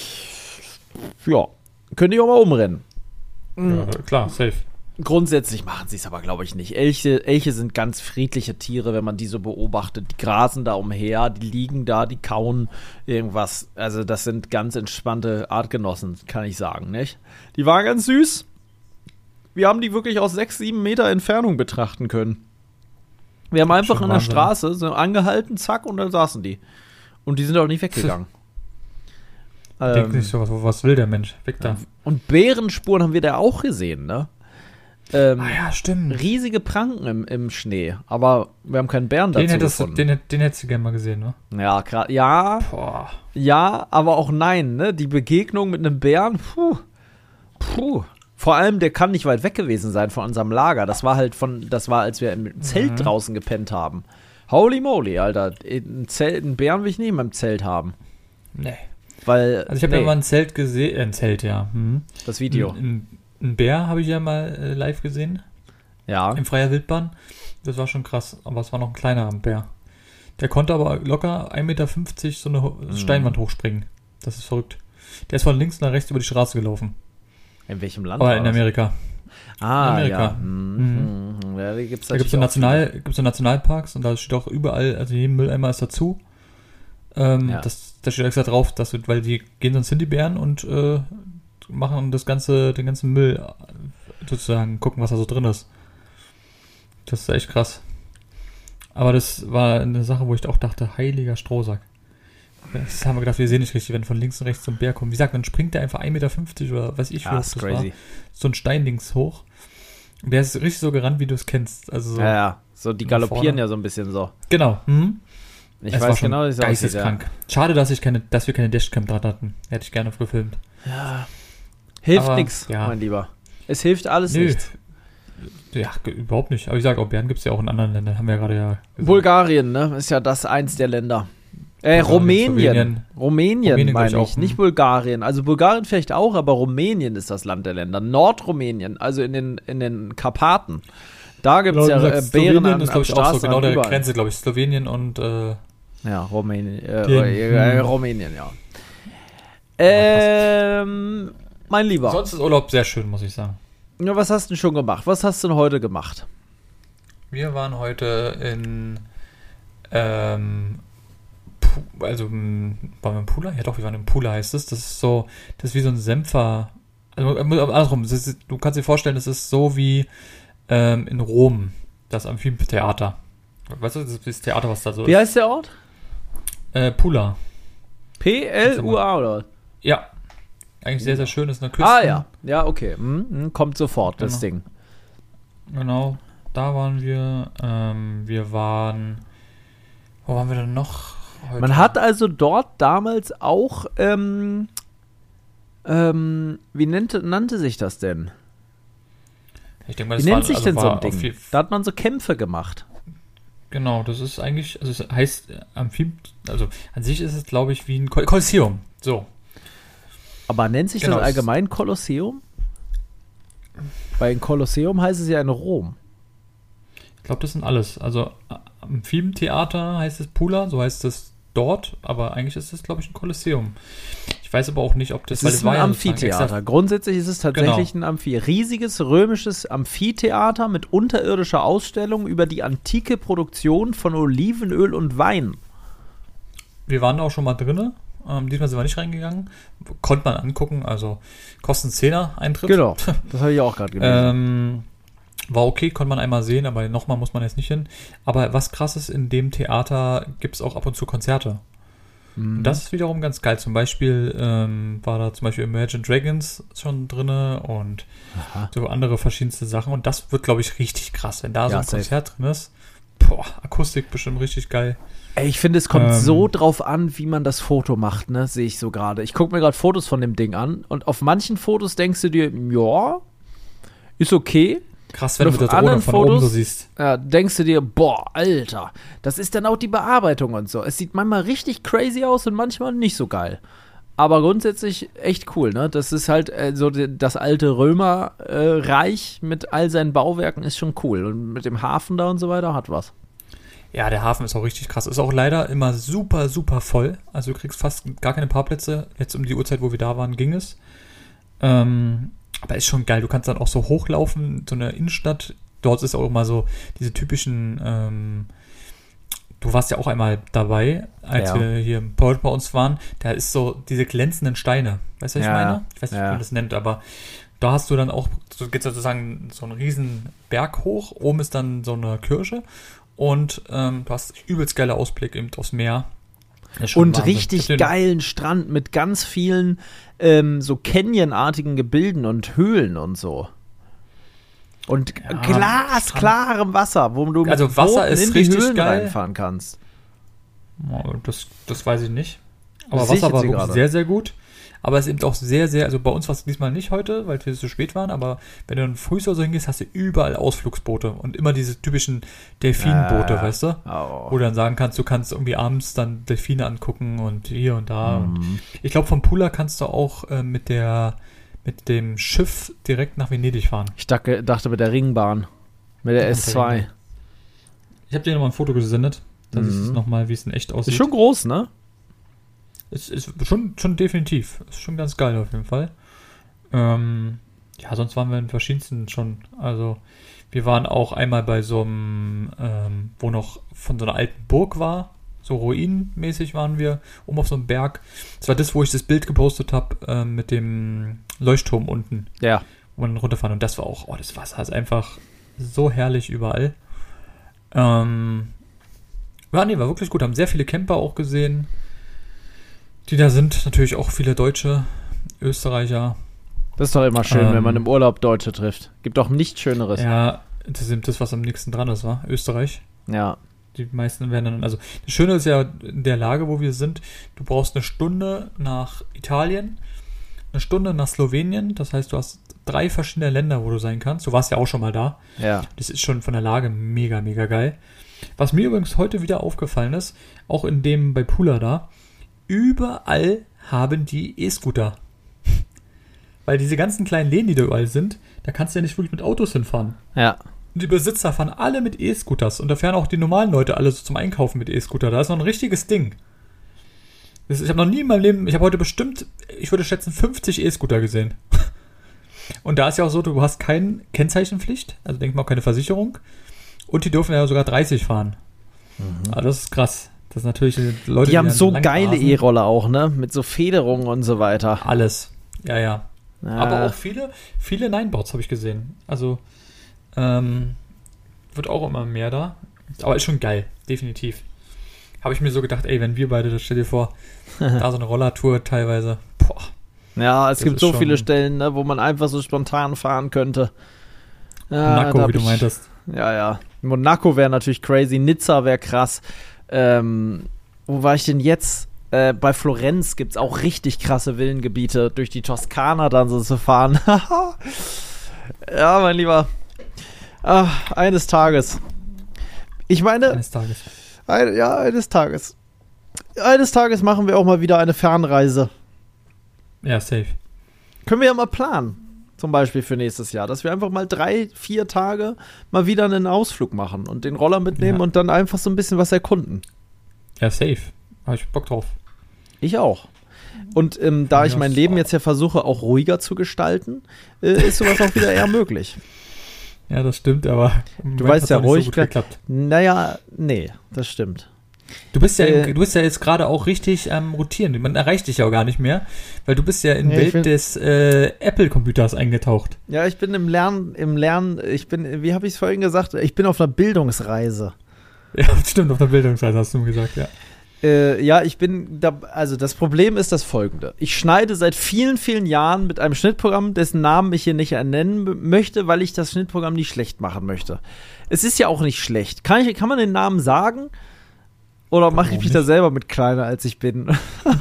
ja, können die auch mal umrennen. Ja, klar, safe. Grundsätzlich machen sie es aber, glaube ich, nicht. Elche, Elche sind ganz friedliche Tiere, wenn man die so beobachtet. Die grasen da umher, die liegen da, die kauen irgendwas. Also das sind ganz entspannte Artgenossen, kann ich sagen, nicht? Die waren ganz süß. Wir haben die wirklich aus sechs, sieben Meter Entfernung betrachten können. Wir haben einfach Schon an der Wahnsinn. Straße so angehalten, zack, und dann saßen die. Und die sind auch nicht weggegangen. Ich denke nicht so, was, was will der Mensch? Weg da. Und Bärenspuren haben wir da auch gesehen, ne? Ähm, Ah ja, stimmt. riesige Pranken im, im Schnee, aber wir haben keinen Bären dazu Den hättest, du, gefunden. den, den hättest du gerne mal gesehen, ne? Ja, gra- ja, Boah. ja, aber auch nein, ne? Die Begegnung mit einem Bären, puh, puh. Vor allem, der kann nicht weit weg gewesen sein von unserem Lager. Das war halt von, das war, als wir im Zelt Mhm. draußen gepennt haben. Holy moly, Alter. Ein, Zelt, einen Bären will ich nicht in meinem Zelt haben. Nee. Weil, Also ich habe nee, ja mal ein Zelt gesehen, äh, ein Zelt, ja. Mhm. das Video. Ein, ein Bär habe ich ja mal äh, live gesehen, Ja. in freier Wildbahn. Das war schon krass, aber es war noch ein kleinerer Bär. Der konnte aber locker ein Meter fünfzig so eine Ho- Mhm. Steinwand hochspringen. Das ist verrückt. Der ist von links nach rechts über die Straße gelaufen. In welchem Land? Aber war in das? Amerika. Ah, in Amerika. ja. Mhm. Ja, die gibt's Da gibt es so, natürlich auch National, gibt's so Nationalparks und da steht auch überall, also jedem Mülleimer ist dazu. Ähm, Ja. das, da steht extra drauf, dass du, weil die gehen sonst hin, die Bären, und äh, machen das ganze, den ganzen Müll äh, sozusagen, gucken, was da so drin ist. Das ist echt krass. Aber das war eine Sache, wo ich auch dachte, heiliger Strohsack. Das haben wir gedacht, wir sehen nicht richtig, wenn von links und rechts so ein Bär kommt. Wie gesagt, dann springt der einfach ein Meter fünfzig oder weiß ich, wie Ja, hoch ist das crazy. war. So ein Steindings hoch. Und der ist richtig so gerannt, wie du es kennst. Also so, Ja, ja. So, die Nach galoppieren vorne. ja so ein bisschen so. genau. Mhm. Ich es weiß war schon genau, wie es aussieht. geisteskrank. Ja. Schade, dass, ich keine, dass wir keine Dashcam dran hatten. Hätte ich gerne gefilmt. Ja. Hilft Aber, nichts, ja. mein Lieber. Es hilft alles Nö. nichts. Ja, ge- überhaupt nicht. Aber ich sage auch, Bären gibt es ja auch in anderen Ländern. Haben wir ja gerade ja gesagt. Bulgarien, ne? Ist ja das eins der Länder. Äh, Bulgarien, Rumänien. Slowenien. Rumänien, Rumänien, meine glaub ich. ich, auch, Nicht hm. Bulgarien. Also Bulgarien vielleicht auch, aber Rumänien ist das Land der Länder. Nordrumänien, also in den, in den Karpaten. Da gibt es Genau, ja du äh, sagst, Bären Slowenien an, ist, am glaube ich, auch so Straßenrand genau der überall. Grenze, glaube ich. Slowenien und äh, Ja, Rumänien. Äh, Den, äh, hm. Rumänien, ja. Ähm, mein Lieber. sonst ist Urlaub sehr schön, muss ich sagen. Ja, was hast du denn schon gemacht? Was hast du denn heute gemacht? Wir waren heute in ähm, Pu- also m, waren wir im Pula? Ja doch, wir waren im Pula, heißt es. Das ist so, das ist wie so ein Senfer. Also äh, andersrum, das ist, du kannst dir vorstellen, das ist so wie ähm, in Rom, das Amphitheater. Weißt du, das ist das Theater, was da so Wie ist. heißt der Ort? Äh, Pula. P L U A oder? Ja. Eigentlich sehr, sehr schön, ist eine Küste. Ah ja, ja, okay. Hm, hm, kommt sofort, das Genau. Ding. Genau, da waren wir. Ähm, wir waren. Wo waren wir denn noch heute? Man hat also dort damals auch, ähm, ähm, wie nannte, nannte sich das denn? Ich denke mal, Wie das nennt war, sich also denn so war ein Ding? auf je- Da hat man so Kämpfe gemacht. Genau, das ist eigentlich, also es heißt äh, Amphib, also an sich ist es, glaube ich, wie ein Kol Kolosseum. So. Aber nennt sich Genau, das es- allgemein Kolosseum? Bei ein Kolosseum heißt es ja in Rom. Ich glaube, das sind alles. Also äh, Amphitheater heißt es Pula, so heißt es dort, aber eigentlich ist es, glaube ich, ein Kolosseum. Ich weiß aber auch nicht, ob das, Es ist ein war ja sozusagen Amphitheater. extra- Grundsätzlich ist es tatsächlich ein Amphi. Riesiges römisches Amphitheater mit unterirdischer Ausstellung über die antike Produktion von Olivenöl und Wein. Wir waren da auch schon mal drinne. Ähm, diesmal sind wir nicht reingegangen. Konnte man angucken, also kosten Zehner Eintritt. Genau, das habe ich auch gerade gelesen. Ähm, war okay, konnte man einmal sehen, aber nochmal muss man jetzt nicht hin. Aber was krass ist, in dem Theater gibt es auch ab und zu Konzerte. Und das ist wiederum ganz geil. Zum Beispiel ähm, war da zum Beispiel Imagine Dragons schon drinne und Aha. so andere verschiedenste Sachen. Und das wird, glaube ich, richtig krass, wenn da so Ja, ein safe. Konzert drin ist. Boah, Akustik bestimmt richtig geil. Ey, ich finde, es kommt Ähm. so drauf an, wie man das Foto macht, ne? Sehe ich so gerade. Ich gucke mir gerade Fotos von dem Ding an und auf manchen Fotos denkst du dir, ja, ist okay. Krass, wenn Und du mit auf der Drohne anderen von oben so Fotos- siehst. Ja, denkst du dir, boah, Alter, das ist dann auch die Bearbeitung und so. Es sieht manchmal richtig crazy aus und manchmal nicht so geil. Aber grundsätzlich echt cool, ne? Das ist halt äh, so die, das alte Römerreich äh, mit all seinen Bauwerken ist schon cool. Und mit dem Hafen da und so weiter hat was. Ja, der Hafen ist auch richtig krass. Ist auch leider immer super, super voll. Also du kriegst fast gar keine Parkplätze. Jetzt um die Uhrzeit, wo wir da waren, ging es. Ähm, aber ist schon geil. Du kannst dann auch so hochlaufen, so eine Innenstadt. Dort ist auch immer so diese typischen, ähm, du warst ja auch einmal dabei, als Ja. wir hier im Port bei uns waren. Da ist so diese glänzenden Steine. Weißt du, was ich Ja, meine? Ich weiß nicht, ja. wie man das nennt, aber da hast du dann auch, so geht sozusagen so einen riesen Berg hoch. Oben ist dann so eine Kirche. Und ähm, du hast übelst geiler Ausblick eben aufs Meer. Ist schon Und Wahnsinn. richtig Ich hab den- geilen Strand mit ganz vielen ähm, so Canyon-artigen Gebilden und Höhlen und so. Und Ja, glasklarem Wasser, wo du Also mit Wasser Booten ist in die richtig Höhlen geil. reinfahren kannst. Oh, das, das weiß ich nicht. Aber Das sehe ich Wasser war jetzt hier wirklich gerade. sehr, sehr gut. Aber es ist eben auch sehr, sehr, also bei uns war es diesmal nicht heute, weil wir zu spät waren, aber wenn du dann früh oder so hingehst, hast du überall Ausflugsboote und immer diese typischen Delfinboote, Ja. weißt du? Oh. Wo du dann sagen kannst, du kannst irgendwie abends dann Delfine angucken und hier und da. Und Mhm. ich glaube, vom Pula kannst du auch äh, mit der mit dem Schiff direkt nach Venedig fahren. Ich dachte, dachte mit der Ringbahn. Mit der Ja, S zwei. mit der Ich habe dir nochmal ein Foto gesendet. Das Mhm. ist nochmal, wie es in echt aussieht. Ist schon groß, ne? Es ist schon, schon definitiv. Ist schon ganz geil auf jeden Fall. Ähm, ja, sonst waren wir in verschiedensten schon. Also, wir waren auch einmal bei so einem, ähm, wo noch von so einer alten Burg war. So ruinenmäßig waren wir, oben auf so einem Berg. Das war das, wo ich das Bild gepostet habe, ähm, mit dem Leuchtturm unten, Ja. wo man runterfahren. Und das war auch, oh, das Wasser ist einfach so herrlich überall. Ähm, ja, nee, war wirklich gut. Haben sehr viele Camper auch gesehen, die da sind. Natürlich auch viele Deutsche, Österreicher. Das ist doch immer schön, Ähm. wenn man im Urlaub Deutsche trifft. Gibt doch nichts Schöneres. Ja, das ist eben das, was am nächsten dran ist, war Österreich. Ja. Die meisten werden dann, also das Schöne ist ja in der Lage, wo wir sind, du brauchst eine Stunde nach Italien, eine Stunde nach Slowenien, das heißt, du hast drei verschiedene Länder, wo du sein kannst. Du warst ja auch schon mal da. Ja. Das ist schon von der Lage mega, mega geil. Was mir übrigens heute wieder aufgefallen ist, auch in dem bei Pula da, überall haben die E-Scooter. Weil diese ganzen kleinen Läden, die da überall sind, da kannst du ja nicht wirklich mit Autos hinfahren. Ja. Und die Besitzer fahren alle mit E-Scooters. Und da fahren auch die normalen Leute alle so zum Einkaufen mit E-Scooter. Da ist noch ein richtiges Ding. Das ist, ich habe noch nie in meinem Leben, ich habe heute bestimmt, ich würde schätzen, fünfzig E-Scooter gesehen. Und da ist ja auch so, du hast keine Kennzeichenpflicht, also denk mal auch keine Versicherung. Und die dürfen ja sogar dreißig fahren. Mhm. Also das ist krass. Das ist natürlich Leute, die, die haben so geile rasen. E-Roller auch, ne? Mit so Federungen und so weiter. Alles. Ja, ja. ja. Aber auch viele, viele Nineboards habe ich gesehen. Also, ähm, wird auch immer mehr da. Aber ist schon geil, definitiv. Habe ich mir so gedacht, ey, wenn wir beide, das stell dir vor, da so eine Rollertour teilweise, boah. Ja, es gibt so viele Stellen, ne, wo man einfach so spontan fahren könnte. Ja, Monaco, wie du meintest. Ja, ja. Monaco wäre natürlich crazy, Nizza wäre krass. Ähm, wo war ich denn jetzt? Äh, bei Florenz gibt es auch richtig krasse Villengebiete, durch die Toskana dann so zu fahren. Ja, mein Lieber. Ach, eines Tages. Ich meine... Eines Tages. Ein, ja, eines Tages. Eines Tages machen wir auch mal wieder eine Fernreise. Ja, safe. Können wir ja mal planen. Zum Beispiel für nächstes Jahr, dass wir einfach mal drei, vier Tage mal wieder einen Ausflug machen und den Roller mitnehmen ja. und dann einfach so ein bisschen was erkunden. Ja, safe. Habe ich Bock drauf. Ich auch. Und ähm, da ja, ich mein Leben jetzt ja versuche, auch ruhiger zu gestalten, äh, ist sowas auch wieder eher möglich. Ja, das stimmt, aber du weißt ja ruhig, so geklappt. Naja, nee, das stimmt. Du bist ja, äh, du bist ja jetzt gerade auch richtig am ähm, rotieren. Man erreicht dich ja auch gar nicht mehr, weil du bist ja in ja, Welt bin, des äh, Apple-Computers eingetaucht. Ja, ich bin im Lernen, im Lernen, ich bin, wie habe ich es vorhin gesagt, ich bin auf einer Bildungsreise. Ja, stimmt, auf einer Bildungsreise hast du gesagt, ja. Äh, ja, ich bin, da, also das Problem ist das folgende. Ich schneide seit vielen, vielen Jahren mit einem Schnittprogramm, dessen Namen ich hier nicht ernennen möchte, weil ich das Schnittprogramm nicht schlecht machen möchte. Es ist ja auch nicht schlecht. Kann, ich, kann man den Namen sagen? Oder mache ich mich nicht? Da selber mit kleiner, als ich bin?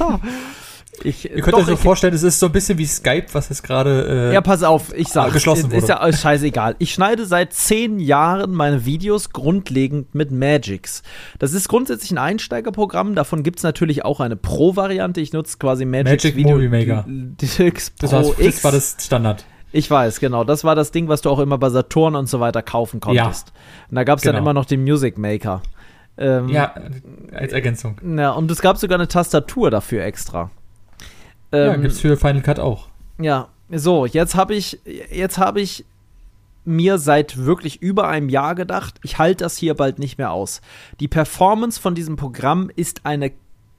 ich, Ihr könnt euch so vorstellen, es ist so ein bisschen wie Skype, was jetzt gerade äh, ja, pass auf, ich sag, geschlossen wurde. Ist ja scheißegal. Ich schneide seit zehn Jahren meine Videos grundlegend mit Magix. Das ist grundsätzlich ein Einsteigerprogramm. Davon gibt es natürlich auch eine Pro-Variante. Ich nutze quasi Magix Magic Video Movie Maker. Deluxe Pro das, war, X. das war das Standard. Ich weiß, genau. Das war das Ding, was du auch immer bei Saturn und so weiter kaufen konntest. Ja, und da gab es genau. dann immer noch den Music Maker. Ähm, ja, als Ergänzung. Ja, und es gab sogar eine Tastatur dafür extra. Ähm, ja, gibt's für Final Cut auch. Ja, so, jetzt habe ich, jetzt habe ich mir seit wirklich über einem Jahr gedacht, ich halte das hier bald nicht mehr aus. Die Performance von diesem Programm ist eine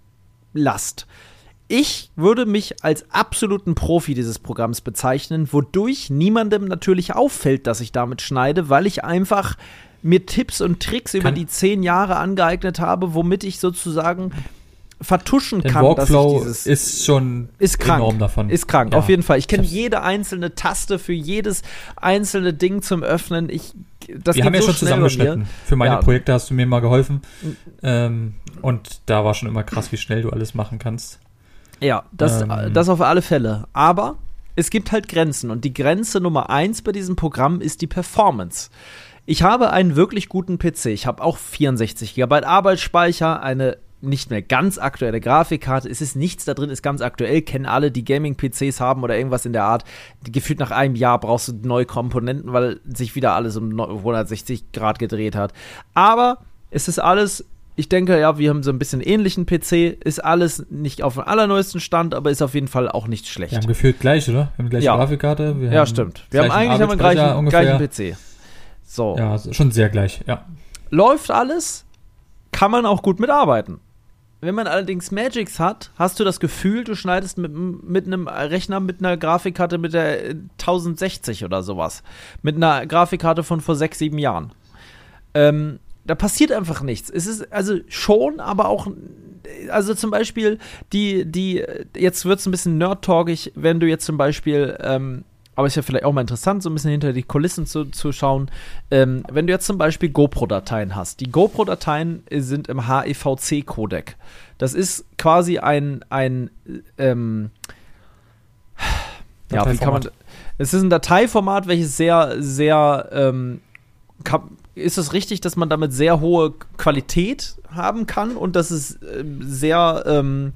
Last. Ich würde mich als absoluten Profi dieses Programms bezeichnen, wodurch niemandem natürlich auffällt, dass ich damit schneide, weil ich einfach mir Tipps und Tricks über die zehn Jahre angeeignet habe, womit ich sozusagen vertuschen kann, Workflow dass ich dieses ist schon ist krank, enorm davon. Ist krank, ja. auf jeden Fall. Ich kenne jede einzelne Taste für jedes einzelne Ding zum Öffnen. Ich, das Wir haben ja so schon zusammengeschnitten. Für meine ja. Projekte hast du mir mal geholfen. Ähm, und da war schon immer krass, wie schnell du alles machen kannst. Ja, das, ähm. das auf alle Fälle. Aber es gibt halt Grenzen. Und die Grenze Nummer eins bei diesem Programm ist die Performance. Ich habe einen wirklich guten P C. Ich habe auch vierundsechzig Gigabyte Arbeitsspeicher, eine nicht mehr ganz aktuelle Grafikkarte. Es ist nichts da drin, ist ganz aktuell. Kennen alle, die Gaming-P Cs haben oder irgendwas in der Art. Gefühlt nach einem Jahr brauchst du neue Komponenten, weil sich wieder alles um hundertsechzig Grad gedreht hat. Aber es ist alles, ich denke, ja, wir haben so ein bisschen ähnlichen P C. Ist alles nicht auf dem allerneuesten Stand, aber ist auf jeden Fall auch nicht schlecht. Wir haben gefühlt gleich, oder? Wir haben die gleiche ja. Grafikkarte. Wir ja, haben stimmt. Wir haben eigentlich haben wir gleichen, gleichen P C. So. Ja, schon sehr gleich, ja. Läuft alles, kann man auch gut mitarbeiten. Wenn man allerdings Magix hat, hast du das Gefühl, du schneidest mit, mit einem Rechner mit einer Grafikkarte mit der tausendsechzig oder sowas. Mit einer Grafikkarte von vor sechs, sieben Jahren. Ähm, da passiert einfach nichts. Es ist also schon, aber auch, also zum Beispiel die, die, jetzt wird es ein bisschen nerd-talkig, wenn du jetzt zum Beispiel ähm, aber ist ja vielleicht auch mal interessant, so ein bisschen hinter die Kulissen zu, zu schauen. Ähm, wenn du jetzt zum Beispiel GoPro-Dateien hast. Die GoPro-Dateien sind im H E V C-Codec. Das ist quasi ein, ein ähm, ja, wie kann man, es ist ein Dateiformat, welches sehr, sehr, ähm, kann, ist es richtig, dass man damit sehr hohe Qualität haben kann und dass es äh, sehr, ähm,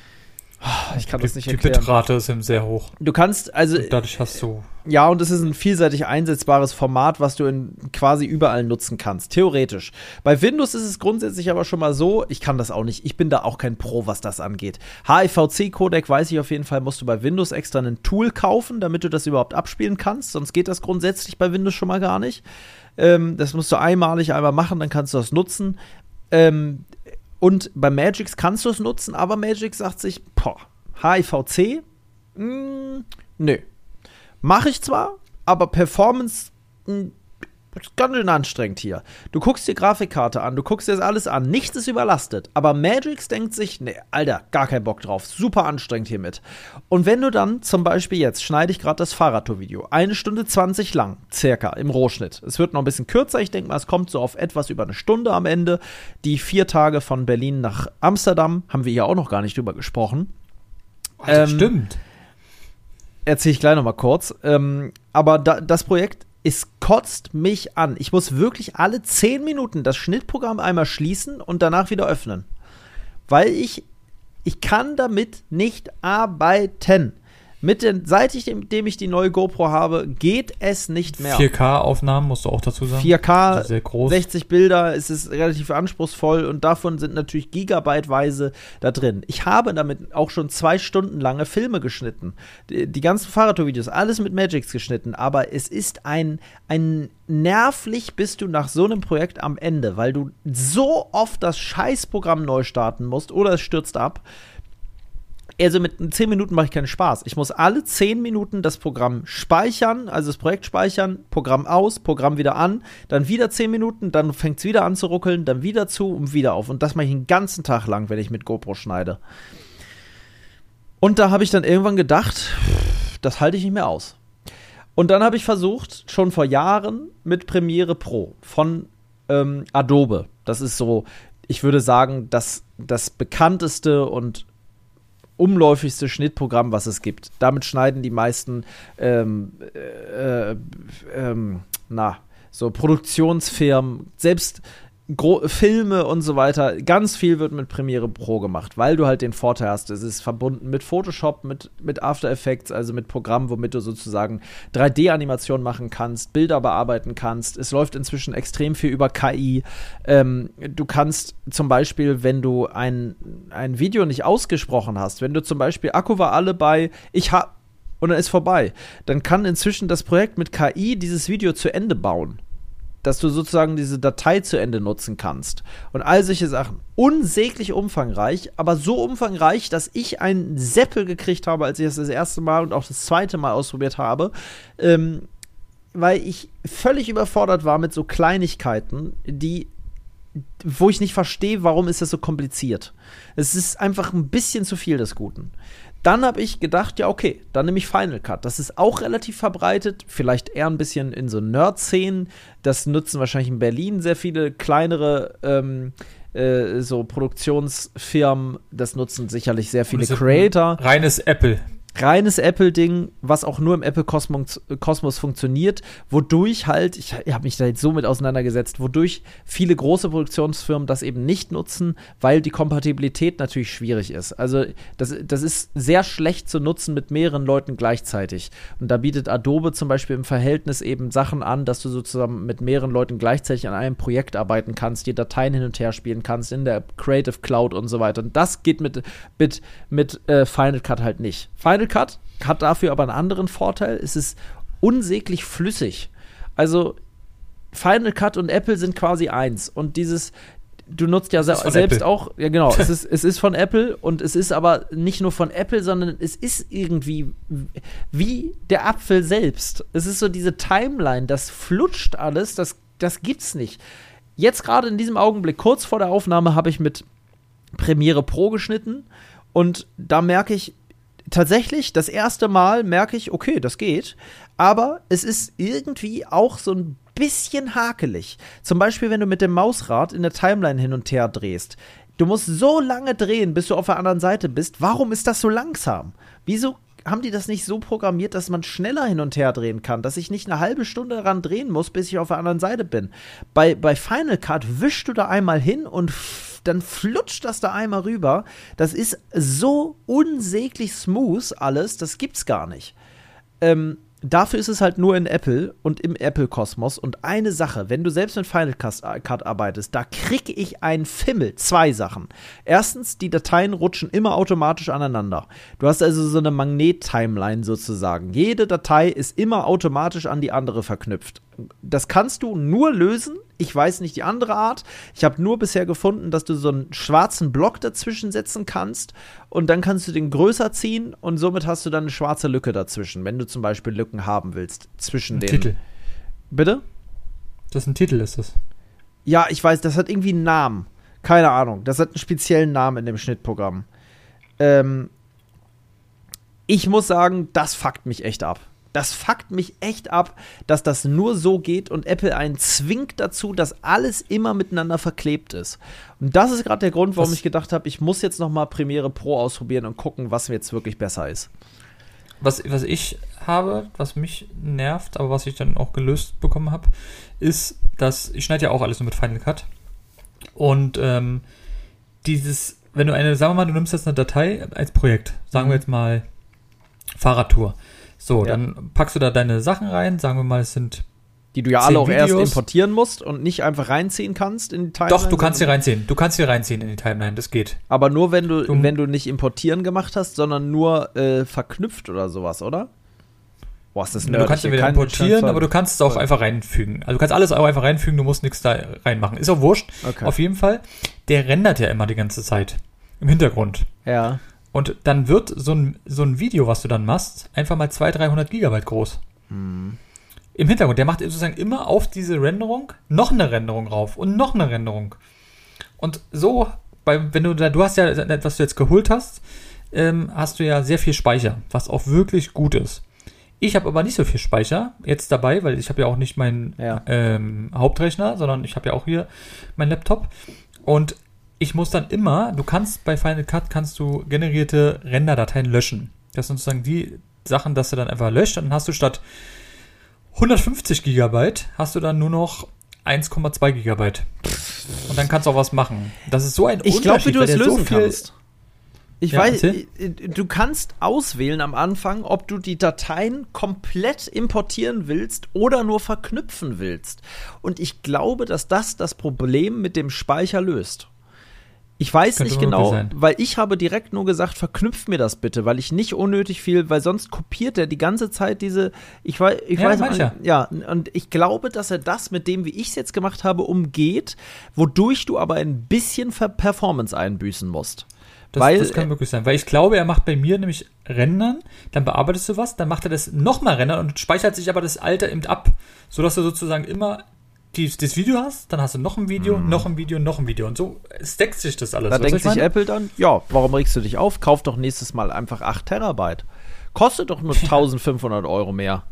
ich kann die, das nicht die erklären. Die Bitrate ist eben sehr hoch. Du kannst, also und dadurch hast du ja, und es ist ein vielseitig einsetzbares Format, was du in quasi überall nutzen kannst, theoretisch. Bei Windows ist es grundsätzlich aber schon mal so, ich kann das auch nicht, ich bin da auch kein Pro, was das angeht. H E V C-Codec, weiß ich auf jeden Fall, musst du bei Windows extra ein Tool kaufen, damit du das überhaupt abspielen kannst, sonst geht das grundsätzlich bei Windows schon mal gar nicht. Ähm, das musst du einmalig einmal machen, dann kannst du das nutzen. Ähm, und bei Magix kannst du es nutzen, aber Magix sagt sich, boah, H E V C, mh, nö. Mache ich zwar, aber Performance mh, ist ganz schön anstrengend hier. Du guckst dir Grafikkarte an, du guckst dir das alles an, nichts ist überlastet, aber Magix denkt sich, nee, Alter, gar keinen Bock drauf, super anstrengend hiermit. Und wenn du dann zum Beispiel jetzt, schneide ich gerade das Fahrradtour-Video, eine Stunde zwanzig lang, circa, im Rohschnitt. Es wird noch ein bisschen kürzer, ich denke mal, es kommt so auf etwas über eine Stunde am Ende. Die vier Tage von Berlin nach Amsterdam, haben wir ja auch noch gar nicht drüber gesprochen. Oh, das ähm, stimmt. Erzähle ich gleich noch mal kurz. Ähm, aber da, das Projekt, es kotzt mich an. Ich muss wirklich alle zehn Minuten das Schnittprogramm einmal schließen und danach wieder öffnen. Weil ich, ich kann damit nicht arbeiten. Mit den, seit ich dem, dem ich die neue GoPro habe, geht es nicht mehr. vier K-Aufnahmen musst du auch dazu sagen. vier K, also sehr groß. sechzig Bilder, es ist relativ anspruchsvoll und davon sind natürlich gigabyteweise da drin. Ich habe damit auch schon zwei Stunden lange Filme geschnitten. Die, die ganzen Fahrradtour-Videos, alles mit Magix geschnitten, aber es ist ein, ein nervlich bist du nach so einem Projekt am Ende, weil du so oft das Scheißprogramm neu starten musst oder es stürzt ab. Also mit zehn Minuten mache ich keinen Spaß. Ich muss alle zehn Minuten das Programm speichern, also das Projekt speichern, Programm aus, Programm wieder an, dann wieder zehn Minuten, dann fängt es wieder an zu ruckeln, dann wieder zu und wieder auf. Und das mache ich den ganzen Tag lang, wenn ich mit GoPro schneide. Und da habe ich dann irgendwann gedacht, das halte ich nicht mehr aus. Und dann habe ich versucht, schon vor Jahren mit Premiere Pro von ähm, Adobe. Das ist so, ich würde sagen, das, das bekannteste und umläufigste Schnittprogramm, was es gibt. Damit schneiden die meisten ähm, äh, ähm, na, so Produktionsfirmen, selbst Gro- Filme und so weiter, ganz viel wird mit Premiere Pro gemacht, weil du halt den Vorteil hast, es ist verbunden mit Photoshop, mit, mit After Effects, also mit Programmen, womit du sozusagen drei D-Animationen machen kannst, Bilder bearbeiten kannst. Es läuft inzwischen extrem viel über K I. Ähm, du kannst zum Beispiel, wenn du ein, ein Video nicht ausgesprochen hast, wenn du zum Beispiel, Akku war alle bei, ich hab, und dann ist vorbei, dann kann inzwischen das Projekt mit K I dieses Video zu Ende bauen, dass du sozusagen diese Datei zu Ende nutzen kannst. Und all solche Sachen. Unsäglich umfangreich, aber so umfangreich, dass ich einen Seppel gekriegt habe, als ich das das erste Mal und auch das zweite Mal ausprobiert habe, ähm, weil ich völlig überfordert war mit so Kleinigkeiten, die, wo ich nicht verstehe, warum ist das so kompliziert. Es ist einfach ein bisschen zu viel des Guten. Dann habe ich gedacht, ja okay, dann nehme ich Final Cut. Das ist auch relativ verbreitet, vielleicht eher ein bisschen in so Nerd-Szenen. Das nutzen wahrscheinlich in Berlin sehr viele kleinere ähm, äh, so Produktionsfirmen. Das nutzen sicherlich sehr viele Creator. Reines Apple. Reines Apple-Ding, was auch nur im Apple-Kosmos Kosmos funktioniert, wodurch halt, ich, ich habe mich da jetzt so mit auseinandergesetzt, wodurch viele große Produktionsfirmen das eben nicht nutzen, weil die Kompatibilität natürlich schwierig ist. Also das, das ist sehr schlecht zu nutzen mit mehreren Leuten gleichzeitig. Und da bietet Adobe zum Beispiel im Verhältnis eben Sachen an, dass du sozusagen mit mehreren Leuten gleichzeitig an einem Projekt arbeiten kannst, die Dateien hin und her spielen kannst in der Creative Cloud und so weiter. Und das geht mit, mit, mit äh, Final Cut halt nicht. Final Cut hat dafür aber einen anderen Vorteil. Es ist unsäglich flüssig. Also Final Cut und Apple sind quasi eins. Und dieses, du nutzt ja se- selbst Apple. auch, ja genau, es ist, es ist von Apple und es ist aber nicht nur von Apple, sondern es ist irgendwie wie der Apfel selbst. Es ist so diese Timeline, das flutscht alles, das, das gibt's nicht. Jetzt gerade in diesem Augenblick, kurz vor der Aufnahme, habe ich mit Premiere Pro geschnitten und da merke ich, tatsächlich, das erste Mal merke ich, okay, das geht, Aber es ist irgendwie auch so ein bisschen hakelig. Zum Beispiel, wenn du mit dem Mausrad in der Timeline hin und her drehst. Du musst so lange drehen, bis du auf der anderen Seite bist. Warum ist das so langsam? Wieso haben die das nicht so programmiert, dass man schneller hin und her drehen kann? Dass ich nicht eine halbe Stunde daran drehen muss, bis ich auf der anderen Seite bin. Bei, bei Final Cut wischst du da einmal hin und f- dann flutscht das da einmal rüber. Das ist so unsäglich smooth alles, das gibt's gar nicht. Ähm, Dafür ist es halt nur in Apple und im Apple-Kosmos. Und eine Sache, wenn du selbst mit Final Cut arbeitest, da kriege ich einen Fimmel. Zwei Sachen. Erstens, die Dateien rutschen immer automatisch aneinander. Du hast also so eine Magnet-Timeline sozusagen. Jede Datei ist immer automatisch an die andere verknüpft. Das kannst du nur lösen. Ich weiß nicht die andere Art. Ich habe nur bisher gefunden, dass du so einen schwarzen Block dazwischen setzen kannst und dann kannst du den größer ziehen und somit hast du dann eine schwarze Lücke dazwischen, wenn du zum Beispiel Lücken haben willst zwischen Ein den. Titel. Bitte? Das ist ein Titel, ist das? Ja, ich weiß, das hat irgendwie einen Namen. Keine Ahnung. Das hat einen speziellen Namen in dem Schnittprogramm. Ähm, ich muss sagen, das fuckt mich echt ab. Das fuckt mich echt ab, dass das nur so geht und Apple einen zwingt dazu, dass alles immer miteinander verklebt ist. Und das ist gerade der Grund, warum was, ich gedacht habe, ich muss jetzt noch mal Premiere Pro ausprobieren und gucken, was mir jetzt wirklich besser ist. Was, was ich habe, was mich nervt, aber was ich dann auch gelöst bekommen habe, ist, dass ich schneide ja auch alles nur mit Final Cut. Und ähm, dieses, wenn du eine, sagen wir mal, du nimmst jetzt eine Datei als Projekt, sagen wir jetzt mal Fahrradtour. So, Ja. dann packst du da deine Sachen rein, sagen wir mal, es sind Die du ja zehn alle auch erst Videos. importieren musst und nicht einfach reinziehen kannst in die Timeline. Doch, du kannst hier sondern- reinziehen. Du kannst hier reinziehen in die Timeline, das geht. Aber nur, wenn du, Du- wenn du nicht importieren gemacht hast, sondern nur äh, verknüpft oder sowas, oder? Boah, ist das Du nerdig. kannst Hier entweder kein importieren, Transfer- aber du kannst es auch einfach reinfügen. Also du kannst alles auch einfach reinfügen, du musst nichts da reinmachen. Ist auch wurscht. Okay. Auf jeden Fall, der rendert ja immer die ganze Zeit im Hintergrund. Ja. Und dann wird so ein, so ein Video, was du dann machst, einfach mal zweihundert, dreihundert Gigabyte groß. Hm. Im Hintergrund. Der macht sozusagen immer auf diese Renderung noch eine Renderung rauf und noch eine Renderung. Und so, bei, wenn du da, du hast ja, was du jetzt geholt hast, ähm, hast du ja sehr viel Speicher, was auch wirklich gut ist. Ich habe aber nicht so viel Speicher jetzt dabei, weil ich habe ja auch nicht meinen Ja. ähm, Hauptrechner, sondern ich habe ja auch hier meinen Laptop. Und ich muss dann immer, du kannst bei Final Cut, kannst du generierte Renderdateien löschen. Das sind sozusagen die Sachen, dass du dann einfach löscht und dann hast du statt hundertfünfzig Gigabyte, hast du dann nur noch eins Komma zwei Gigabyte. Und dann kannst du auch was machen. Das ist so ein Ich glaube, wie Unterschied, du weil es der lösen so viel, kannst. Ich Ja, weiß, erzähl. äh, du kannst auswählen am Anfang, ob du die Dateien komplett importieren willst oder nur verknüpfen willst. Und ich glaube, dass das das Problem mit dem Speicher löst. Ich weiß Könnte nicht möglich genau, sein. weil ich habe direkt nur gesagt, verknüpft mir das bitte, weil ich nicht unnötig viel, weil sonst kopiert er die ganze Zeit diese, ich weiß, ich Ja, weiß, mancher. ja, und ich glaube, dass er das mit dem, wie ich es jetzt gemacht habe, umgeht, wodurch du aber ein bisschen Ver- Performance einbüßen musst. Das, weil, das kann möglich sein. Weil ich glaube, er macht bei mir nämlich Rendern, dann bearbeitest du was, dann macht er das nochmal Rendern und speichert sich aber das alte eben ab, sodass du sozusagen immer die, das Video hast, dann hast du noch ein Video, Mhm. noch ein Video, noch ein Video und so stackt sich das alles. Da Weißt du, denkt was ich sich meine? Apple dann, ja, warum regst du dich auf? Kauf doch nächstes Mal einfach acht Terabyte. Kostet doch nur eintausendfünfhundert Euro mehr.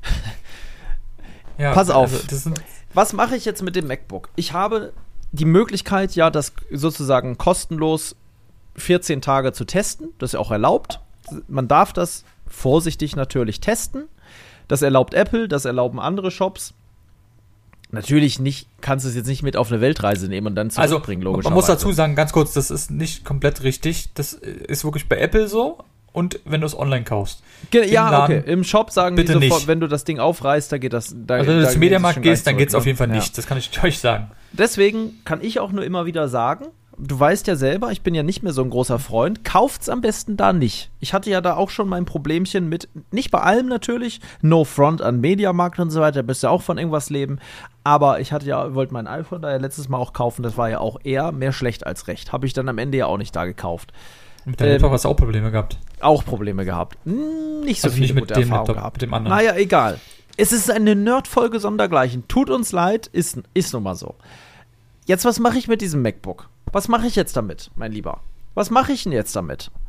Ja, Pass auf. Also das sind, Was mache ich jetzt mit dem MacBook? Ich habe die Möglichkeit, ja, das sozusagen kostenlos vierzehn Tage zu testen. Das ist ja auch erlaubt. Man darf das vorsichtig natürlich testen. Das erlaubt Apple, das erlauben andere Shops. Natürlich nicht, kannst du es jetzt nicht mit auf eine Weltreise nehmen und dann also zurückbringen, man logischerweise. muss dazu sagen, ganz kurz, das ist nicht komplett richtig. Das ist wirklich bei Apple so und wenn du es online kaufst. Ge- im Ja, Laden okay. Im Shop sagen die bitte sofort, nicht. wenn du das Ding aufreißt, da geht das. Da, Also wenn du da zum geht es Mediamarkt schon gleich gehst, dann zurück, geht's ne? auf jeden Fall Ja. nicht. Das kann ich euch sagen. Deswegen kann ich auch nur immer wieder sagen, du weißt ja selber, ich bin ja nicht mehr so ein großer Freund, kauft's am besten da nicht. Ich hatte ja da auch schon mein Problemchen mit, nicht bei allem natürlich, no front an Mediamarkt und so weiter, bist ja auch von irgendwas leben, aber ich hatte ja, wollte mein iPhone da ja letztes Mal auch kaufen, das war ja auch eher mehr schlecht als recht. Habe ich dann am Ende ja auch nicht da gekauft. Mit deinem Ähm, Laptop hast du auch Probleme gehabt. Auch Probleme gehabt. Hm, Nicht so Also viele nicht mit gute dem Erfahrungen Laptop, gehabt. mit dem anderen. Naja, egal. Es ist eine Nerd-Folge sondergleichen. Tut uns leid, ist, ist nun mal so. Jetzt, was mache ich mit diesem MacBook? Was mache ich jetzt damit, mein Lieber? Was mache ich denn jetzt damit?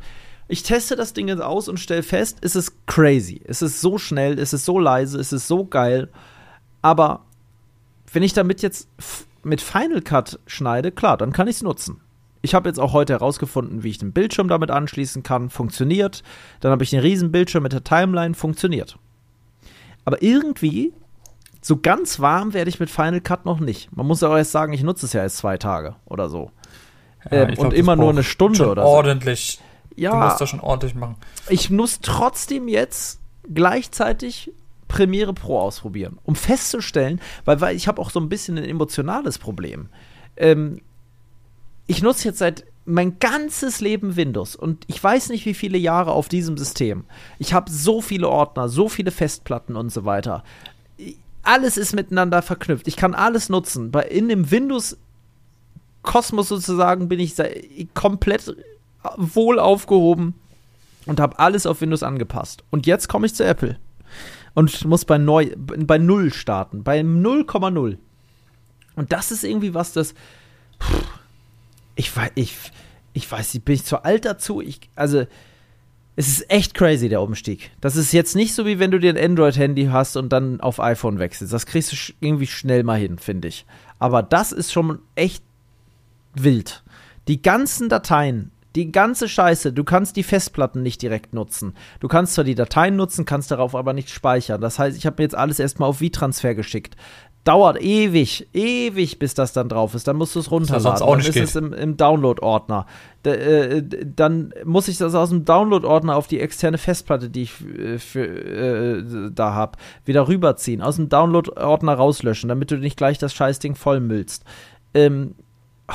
Ich teste das Ding jetzt aus und stelle fest, es ist crazy. Es ist so schnell, es ist so leise, es ist so geil. Aber wenn ich damit jetzt f- mit Final Cut schneide, klar, dann kann ich es nutzen. Ich habe jetzt auch heute herausgefunden, wie ich den Bildschirm damit anschließen kann. Funktioniert. Dann habe ich einen riesen Bildschirm mit der Timeline. Funktioniert. Aber irgendwie, so ganz warm werde ich mit Final Cut noch nicht. Man muss ja auch erst sagen, ich nutze es ja erst zwei Tage oder so. Ja, ähm, und immer nur eine Stunde oder so. Ordentlich. Ja, du musst das schon ordentlich machen. Ich muss trotzdem jetzt gleichzeitig Premiere Pro ausprobieren, um festzustellen, weil, weil ich habe auch so ein bisschen ein emotionales Problem. Ähm, ich nutze jetzt seit mein ganzes Leben Windows und ich weiß nicht, wie viele Jahre auf diesem System. Ich habe so viele Ordner, so viele Festplatten und so weiter. Alles ist miteinander verknüpft. Ich kann alles nutzen. Bei, in dem Windows-Kosmos sozusagen bin ich komplett wohl aufgehoben und habe alles auf Windows angepasst. Und jetzt komme ich zu Apple und muss bei neu, bei null starten, bei null Komma null. Und das ist irgendwie was, das pff, ich weiß, ich, ich weiß nicht, bin ich zu alt dazu? Ich, also, es ist echt crazy, der Umstieg. Das ist jetzt nicht so, wie wenn du dir ein Android-Handy hast und dann auf iPhone wechselst. Das kriegst du sch- irgendwie schnell mal hin, finde ich. Aber das ist schon echt wild. Die ganzen Dateien, die ganze Scheiße, du kannst die Festplatten nicht direkt nutzen. Du kannst zwar die Dateien nutzen, kannst darauf aber nicht speichern. Das heißt, ich habe mir jetzt alles erstmal auf V-Transfer geschickt. Dauert ewig, ewig, bis das dann drauf ist. Dann musst du es runterladen. Das sonst auch nicht dann geht. ist es im, im Download-Ordner. Da, äh, dann muss ich das aus dem Download-Ordner auf die externe Festplatte, die ich äh, für, äh, da habe, wieder rüberziehen. Aus dem Download-Ordner rauslöschen, damit du nicht gleich das Scheißding vollmüllst. Ähm, oh.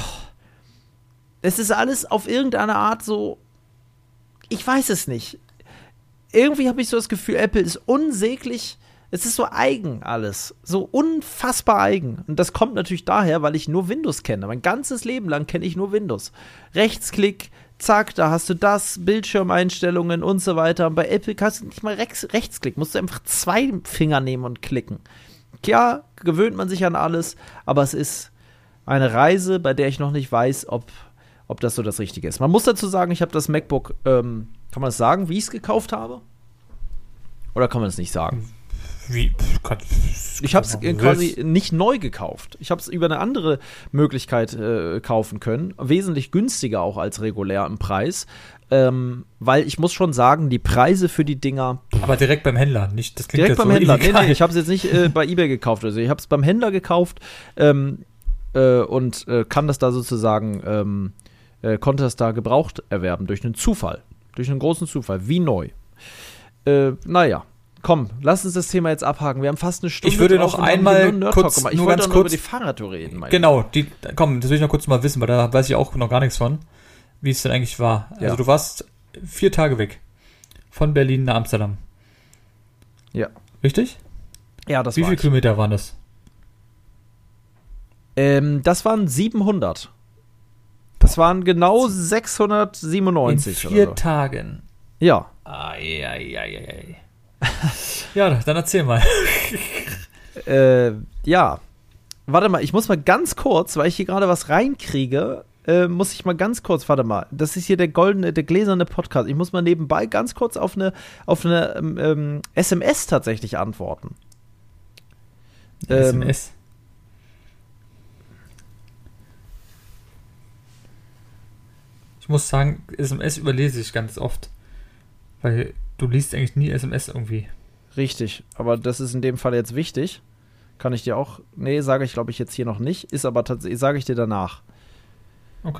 Es ist alles auf irgendeine Art so, ich weiß es nicht. Irgendwie habe ich so das Gefühl, Apple ist unsäglich, es ist so eigen alles, so unfassbar eigen. Und das kommt natürlich daher, weil ich nur Windows kenne. Mein ganzes Leben lang kenne ich nur Windows. Rechtsklick, zack, da hast du das, Bildschirmeinstellungen und so weiter. Und bei Apple kannst du nicht mal Rechts- Rechtsklick, musst du einfach zwei Finger nehmen und klicken. Klar, gewöhnt man sich an alles, aber es ist eine Reise, bei der ich noch nicht weiß, ob ob das so das Richtige ist. Man muss dazu sagen, ich habe das MacBook, ähm, kann man das sagen, wie ich es gekauft habe? Oder kann man es nicht sagen? Wie? Kann, ich habe es quasi nicht neu gekauft. Ich habe es über eine andere Möglichkeit äh, kaufen können. Wesentlich günstiger auch als regulär im Preis. Ähm, weil ich muss schon sagen, die Preise für die Dinger. Aber direkt beim Händler, nicht? Das klingt direkt jetzt beim so Händler. illegal. Nee, nee, ich habe es jetzt nicht äh, bei eBay gekauft. Also ich habe es beim Händler gekauft ähm, äh, und äh, kann das da sozusagen ähm, äh, konnte das da gebraucht erwerben durch einen Zufall, durch einen großen Zufall, wie neu. Äh, naja. Komm, lass uns das Thema jetzt abhaken. Wir haben fast eine Stunde. Ich würde noch einmal nur kurz, ich nur wollte ganz doch nur kurz über die Fahrradtour reden. Genau, die, komm, das will ich noch kurz mal wissen, weil da weiß ich auch noch gar nichts von, wie es denn eigentlich war. Ja. Also du warst vier Tage weg, von Berlin nach Amsterdam. Ja. Richtig? Ja, das Wie war viele ich. Kilometer waren das? Ähm, das waren siebenhundert. Das waren genau sechshundertsiebenundneunzig. In vier oder so. Tagen. Ja. Ai, ai, ai, ai. Ja, dann erzähl mal. äh, ja. Warte mal, ich muss mal ganz kurz, weil ich hier gerade was reinkriege, äh, muss ich mal ganz kurz, warte mal, das ist hier der goldene, der gläserne Podcast. Ich muss mal nebenbei ganz kurz auf eine, auf eine ähm, ähm, S M S tatsächlich antworten. Ähm, S M S. Ich muss sagen, S M S überlese ich ganz oft. Weil du liest eigentlich nie S M S irgendwie. Richtig, aber das ist in dem Fall jetzt wichtig. Kann ich dir auch, nee, sage ich glaube ich jetzt hier noch nicht, ist aber tatsächlich, sage ich dir danach. Okay.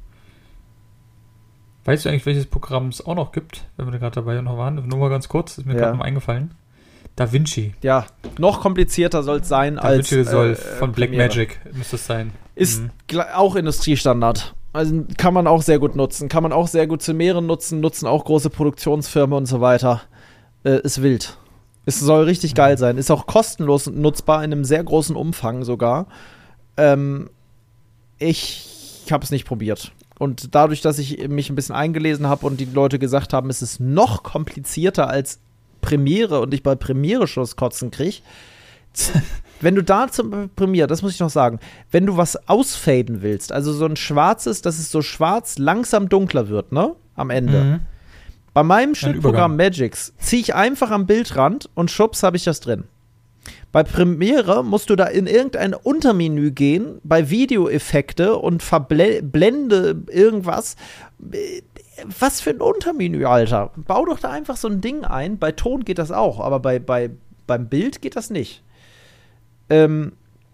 Weißt du eigentlich, welches Programm es auch noch gibt, wenn wir da gerade dabei noch waren? Nur mal ganz kurz, ist mir Ja. gerade mal eingefallen. Da Vinci. Ja, noch komplizierter soll es sein Da als Vinci soll äh, von Premiere. Blackmagic, müsste es sein. Ist Mhm. gl- auch Industriestandard. Also kann man auch sehr gut nutzen. Kann man auch sehr gut zu mehreren nutzen. Nutzen auch große Produktionsfirmen und so weiter. Äh, ist wild. Es soll richtig Mhm. geil sein. Ist auch kostenlos und nutzbar in einem sehr großen Umfang sogar. Ähm, ich habe es nicht probiert. Und dadurch, dass ich mich ein bisschen eingelesen habe und die Leute gesagt haben, es ist noch komplizierter als Premiere und ich bei Premiere schon das Kotzen kriege. Wenn du da zum Premiere, das muss ich noch sagen, wenn du was ausfaden willst, also so ein schwarzes, dass es so schwarz langsam dunkler wird, ne? Am Ende. Mhm. Bei meinem Schnittprogramm Magix ziehe ich einfach am Bildrand und schubs habe ich das drin. Bei Premiere musst du da in irgendein Untermenü gehen, bei Videoeffekte und verblende irgendwas. Was für ein Untermenü, Alter. Bau doch da einfach so ein Ding ein. Bei Ton geht das auch, aber bei, bei, beim Bild geht das nicht. Ähm.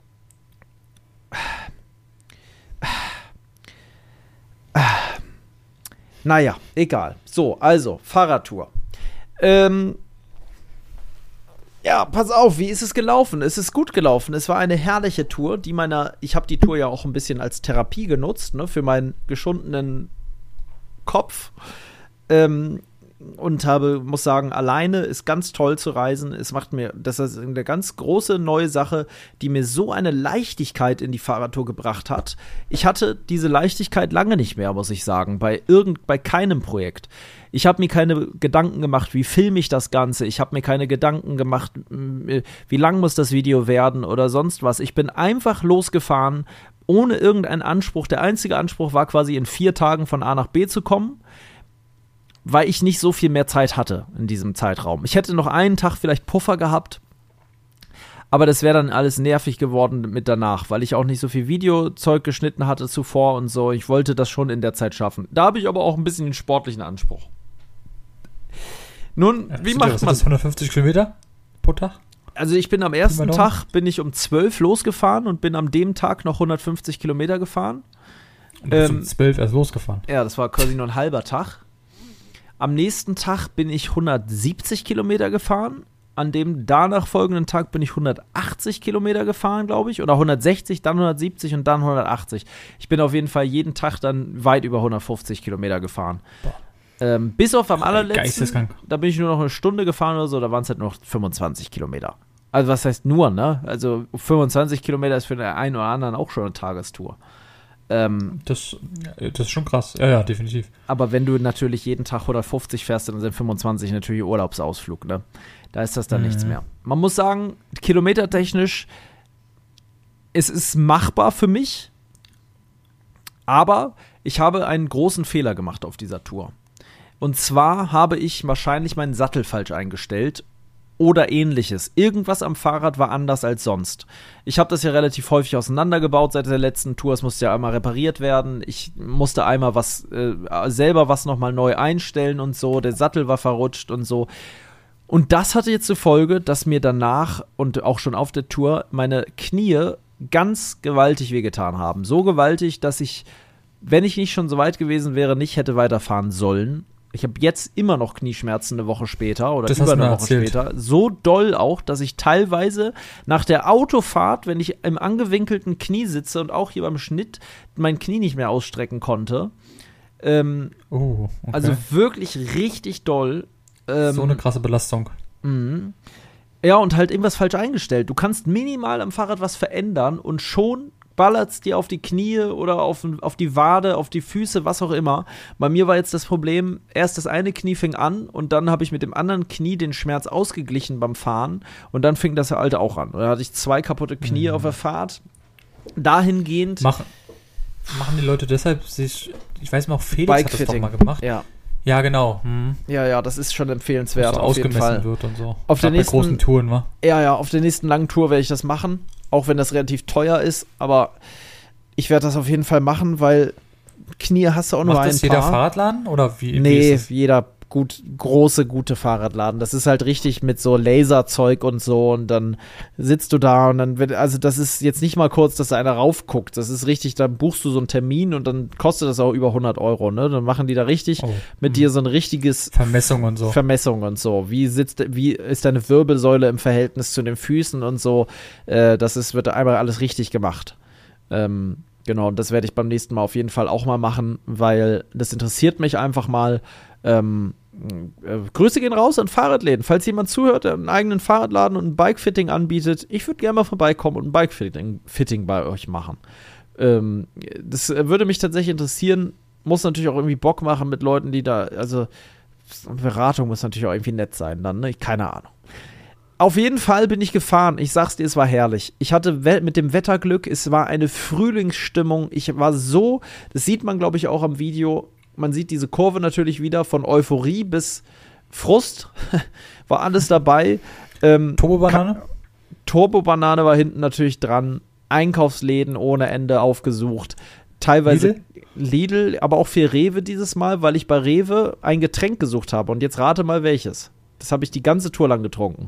Naja, egal. So, also, Fahrradtour. Ähm. Ja, pass auf, wie ist es gelaufen? Es ist gut gelaufen. Es war eine herrliche Tour, die meiner, ich habe die Tour ja auch ein bisschen als Therapie genutzt, ne, für meinen geschundenen Kopf. Ähm, und habe, muss sagen, alleine ist ganz toll zu reisen. Es macht mir, das ist eine ganz große neue Sache, die mir so eine Leichtigkeit in die Fahrradtour gebracht hat. Ich hatte diese Leichtigkeit lange nicht mehr, muss ich sagen, bei irgend, bei keinem Projekt. Ich habe mir keine Gedanken gemacht, wie filme ich das Ganze. Ich habe mir keine Gedanken gemacht, wie lang muss das Video werden oder sonst was. Ich bin einfach losgefahren, ohne irgendeinen Anspruch. Der einzige Anspruch war quasi in vier Tagen von A nach B zu kommen, weil ich nicht so viel mehr Zeit hatte in diesem Zeitraum. Ich hätte noch einen Tag vielleicht Puffer gehabt, aber das wäre dann alles nervig geworden mit danach, weil ich auch nicht so viel Videozeug geschnitten hatte zuvor und so. Ich wollte das schon in der Zeit schaffen. Da habe ich aber auch ein bisschen den sportlichen Anspruch. Nun, ja, wie macht was man das? hundertfünfzig Kilometer pro Tag? Also ich bin am ersten Tag bin ich um zwölf losgefahren und bin am dem Tag noch hundertfünfzig Kilometer gefahren. Und du bist ähm, um zwölf erst losgefahren. Ja, das war quasi nur ein halber Tag. Am nächsten Tag bin ich hundertsiebzig Kilometer gefahren. An dem danach folgenden Tag bin ich hundertachtzig Kilometer gefahren, glaube ich. Oder hundertsechzig, dann hundertsiebzig und dann hundertachtzig. Ich bin auf jeden Fall jeden Tag dann weit über hundertfünfzig Kilometer gefahren. Boah. Ähm, bis auf am allerletzten, Geisteskrank. Da bin ich nur noch eine Stunde gefahren oder so, da waren es halt noch fünfundzwanzig Kilometer. Also was heißt nur, ne? Also fünfundzwanzig Kilometer ist für den einen oder anderen auch schon eine Tagestour. Ähm, das, das ist schon krass, ja, ja, definitiv. Aber wenn du natürlich jeden Tag hundertfünfzig fährst, dann sind fünfundzwanzig natürlich Urlaubsausflug, ne? Da ist das dann mhm. nichts mehr. Man muss sagen, kilometertechnisch, es ist machbar für mich, aber ich habe einen großen Fehler gemacht auf dieser Tour. Und zwar habe ich wahrscheinlich meinen Sattel falsch eingestellt oder ähnliches. Irgendwas am Fahrrad war anders als sonst. Ich habe das ja relativ häufig auseinandergebaut seit der letzten Tour. Es musste ja einmal repariert werden. Ich musste einmal was äh, selber was nochmal neu einstellen und so. Der Sattel war verrutscht und so. Und das hatte jetzt zur Folge, dass mir danach und auch schon auf der Tour meine Knie ganz gewaltig wehgetan haben. So gewaltig, dass ich, wenn ich nicht schon so weit gewesen wäre, nicht hätte weiterfahren sollen. Ich habe jetzt immer noch Knieschmerzen eine Woche später oder das über eine Woche erzählt. später. So doll auch, dass ich teilweise nach der Autofahrt, wenn ich im angewinkelten Knie sitze und auch hier beim Schnitt mein Knie nicht mehr ausstrecken konnte. Ähm, oh, okay. Also wirklich richtig doll. Ähm, so eine krasse Belastung. Mhm. Ja, und halt irgendwas falsch eingestellt. Du kannst minimal am Fahrrad was verändern und schon ballert's dir auf die Knie oder auf, auf die Wade, auf die Füße, was auch immer. Bei mir war jetzt das Problem, erst das eine Knie fing an und dann habe ich mit dem anderen Knie den Schmerz ausgeglichen beim Fahren und dann fing das alte auch an. Und dann hatte ich zwei kaputte Knie mhm. auf der Fahrt. Dahingehend Machen, machen die Leute deshalb sich, ich weiß noch, Felix hat das doch mal gemacht. Ja. Ja, genau. Hm. Ja, ja, das ist schon empfehlenswert. So auf jeden Fall. Wird und so. Auf der nächsten, bei großen Touren, wa? Ja, ja, auf der nächsten langen Tour werde ich das machen. Auch wenn das relativ teuer ist, aber ich werde das auf jeden Fall machen, weil Knie hast du auch nur ein paar. Macht das jeder Fahrradladen oder wie? Nee, wie ist jeder gut, große, gute Fahrradladen. Das ist halt richtig mit so Laserzeug und so und dann sitzt du da und dann wird, also das ist jetzt nicht mal kurz, dass da einer raufguckt. Das ist richtig, da buchst du so einen Termin und dann kostet das auch über hundert Euro, ne? Dann machen die da richtig oh. mit mhm. dir so ein richtiges Vermessung und so. Vermessung und so. Wie sitzt, wie ist deine Wirbelsäule im Verhältnis zu den Füßen und so. Äh, das ist, wird einmal alles richtig gemacht. Ähm, genau, und das werde ich beim nächsten Mal auf jeden Fall auch mal machen, weil das interessiert mich einfach mal. Ähm, äh, Grüße gehen raus an Fahrradläden. Falls jemand zuhört, der einen eigenen Fahrradladen und ein Bikefitting anbietet, ich würde gerne mal vorbeikommen und ein Bikefitting Fitting bei euch machen. Ähm, das würde mich tatsächlich interessieren. Muss natürlich auch irgendwie Bock machen mit Leuten, die da, also Beratung muss natürlich auch irgendwie nett sein dann, ne? Keine Ahnung. Auf jeden Fall bin ich gefahren. Ich sag's dir, es war herrlich. Ich hatte we- mit dem Wetterglück, es war eine Frühlingsstimmung. Ich war so, das sieht man, glaube ich, auch am Video, Man sieht diese Kurve natürlich wieder von Euphorie bis Frust. War alles dabei. Ähm, Turbo-Banane? Turbo-Banane war hinten natürlich dran. Einkaufsläden ohne Ende aufgesucht. Teilweise Lidl? Lidl, aber auch für Rewe dieses Mal, weil ich bei Rewe ein Getränk gesucht habe. Und jetzt rate mal welches. Das habe ich die ganze Tour lang getrunken.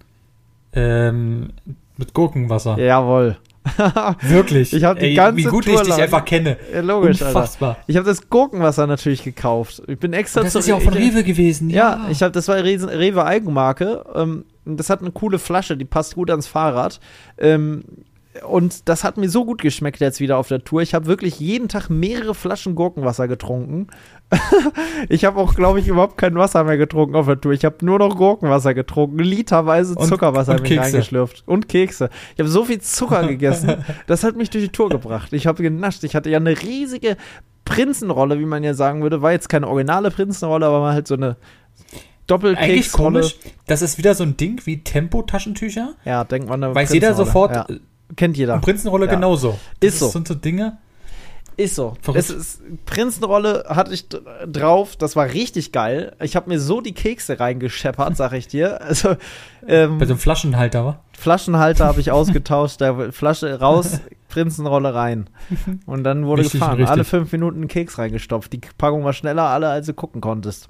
Ähm, mit Gurkenwasser. Jawohl. Wirklich? Ich habe die Ey, ganze wie gut Tour ich dich lang, einfach kenne. Ja, logisch, Unfassbar. Alter. Ich habe das Gurkenwasser natürlich gekauft. Ich bin extra das zu ist ja auch von Rewe gewesen. Ja, ja ich habe das war Rewe, Rewe Eigenmarke. Ähm, das hat eine coole Flasche, die passt gut ans Fahrrad. Ähm, und das hat mir so gut geschmeckt jetzt wieder auf der Tour. Ich habe wirklich jeden Tag mehrere Flaschen Gurkenwasser getrunken. Ich habe auch, glaube ich, überhaupt kein Wasser mehr getrunken auf der Tour. Ich habe nur noch Gurkenwasser getrunken, literweise Zuckerwasser und, und mich reingeschlürft. Und Kekse. Ich habe so viel Zucker gegessen, das hat mich durch die Tour gebracht. Ich habe genascht. Ich hatte ja eine riesige Prinzenrolle, wie man ja sagen würde. War jetzt keine originale Prinzenrolle, aber mal halt so eine Doppelkeksrolle. Eigentlich komisch, das ist wieder so ein Ding wie Tempo-Taschentücher. Ja, denkt man eine Weiß jeder sofort, ja. Kennt jeder. Und Prinzenrolle ja. genauso. Das ist so. sind so Dinge. Ist so. Verrückt. Es ist, Prinzenrolle hatte ich d- drauf, das war richtig geil. Ich habe mir so die Kekse reingescheppert, sag ich dir. Also, ähm, Bei so einem Flaschenhalter, wa? Flaschenhalter habe ich ausgetauscht, da Flasche raus, Prinzenrolle rein. Und dann wurde Richtig, gefahren. richtig. Alle fünf Minuten einen Keks reingestopft. Die Packung war schneller alle, als du gucken konntest.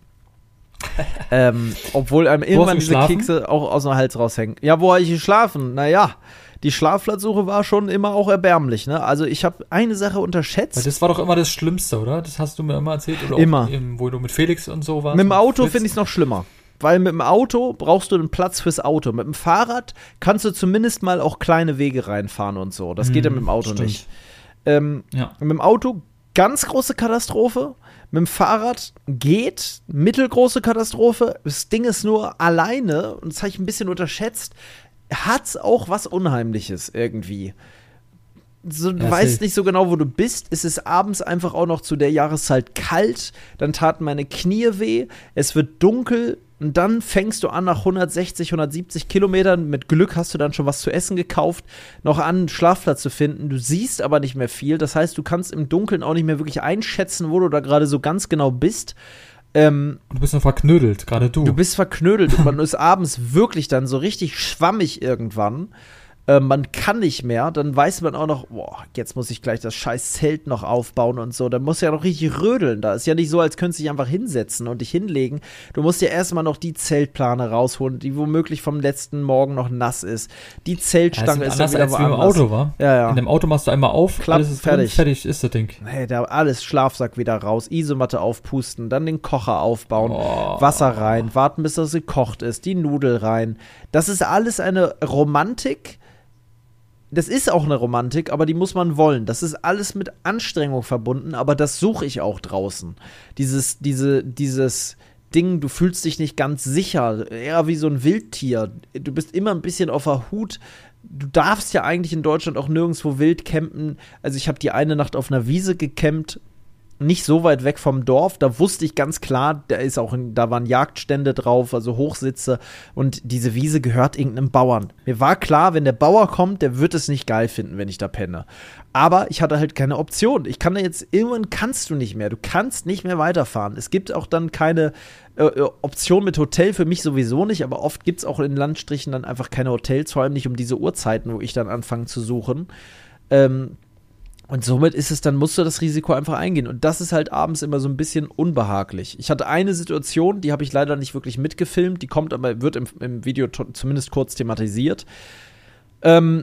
ähm, obwohl einem irgendwann diese geschlafen? Kekse auch aus dem Hals raushängen. Ja, wo habe ich geschlafen? Naja, die Schlafplatzsuche war schon immer auch erbärmlich, ne? Also ich habe eine Sache unterschätzt. Weil das war doch immer das Schlimmste, oder? Das hast du mir immer erzählt. Oder Immer. Auch eben, wo du mit Felix und so warst. Mit dem Auto Fritz. finde ich es noch schlimmer. Weil mit dem Auto brauchst du einen Platz fürs Auto. Mit dem Fahrrad kannst du zumindest mal auch kleine Wege reinfahren und so. Das geht ja mit dem Auto stimmt. nicht. Ähm, Ja. Mit dem Auto ganz große Katastrophe. Mit dem Fahrrad geht, mittelgroße Katastrophe. Das Ding ist nur alleine, und das habe ich ein bisschen unterschätzt, hat's auch was Unheimliches irgendwie. So, du Ja, weißt safe. nicht so genau, wo du bist. Es ist abends einfach auch noch zu der Jahreszeit kalt. Dann taten meine Knie weh. Es wird dunkel. Und dann fängst du an, nach hundertsechzig, hundertsiebzig Kilometern, mit Glück hast du dann schon was zu essen gekauft, noch an, einen Schlafplatz zu finden. Du siehst aber nicht mehr viel. Das heißt, du kannst im Dunkeln auch nicht mehr wirklich einschätzen, wo du da gerade so ganz genau bist. Ähm, Und du bist noch verknödelt, gerade du. Du bist verknödelt und man ist abends wirklich dann so richtig schwammig irgendwann. Äh, man kann nicht mehr. Dann weiß man auch noch, boah, jetzt muss ich gleich das scheiß Zelt noch aufbauen und so. Dann musst du ja noch richtig rödeln. Da ist ja nicht so, als könntest du dich einfach hinsetzen und dich hinlegen. Du musst ja erstmal noch die Zeltplane rausholen, die womöglich vom letzten Morgen noch nass ist. Die Zeltstange ja, ist dann anders wieder als wie im woanders. Auto, war. Ja, ja. In dem Auto machst du einmal auf, Klapp, alles ist fertig. drin, fertig ist das Ding. Hey, da alles Schlafsack wieder raus, Isomatte aufpusten, dann den Kocher aufbauen, Oh. Wasser rein, warten, bis das gekocht ist, die Nudel rein. Das ist alles eine Romantik. Das ist auch eine Romantik, aber die muss man wollen. Das ist alles mit Anstrengung verbunden, aber das suche ich auch draußen. Dieses, diese, dieses Ding, du fühlst dich nicht ganz sicher, eher wie so ein Wildtier. Du bist immer ein bisschen auf der Hut. Du darfst ja eigentlich in Deutschland auch nirgendwo wild campen. Also ich habe die eine Nacht auf einer Wiese gecampt, nicht so weit weg vom Dorf. Da wusste ich ganz klar, da ist auch ein, da waren Jagdstände drauf, also Hochsitze. Und diese Wiese gehört irgendeinem Bauern. Mir war klar, wenn der Bauer kommt, der wird es nicht geil finden, wenn ich da penne. Aber ich hatte halt keine Option. Ich kann da jetzt, irgendwann kannst du nicht mehr. Du kannst nicht mehr weiterfahren. Es gibt auch dann keine äh, Option mit Hotel, für mich sowieso nicht. Aber oft gibt es auch in Landstrichen dann einfach keine Hotels, vor allem nicht um diese Uhrzeiten, wo ich dann anfange zu suchen. Ähm, Und somit ist es dann, musst du das Risiko einfach eingehen. Und das ist halt abends immer so ein bisschen unbehaglich. Ich hatte eine Situation, die habe ich leider nicht wirklich mitgefilmt, die kommt aber, wird im, im Video to- zumindest kurz thematisiert. Ähm,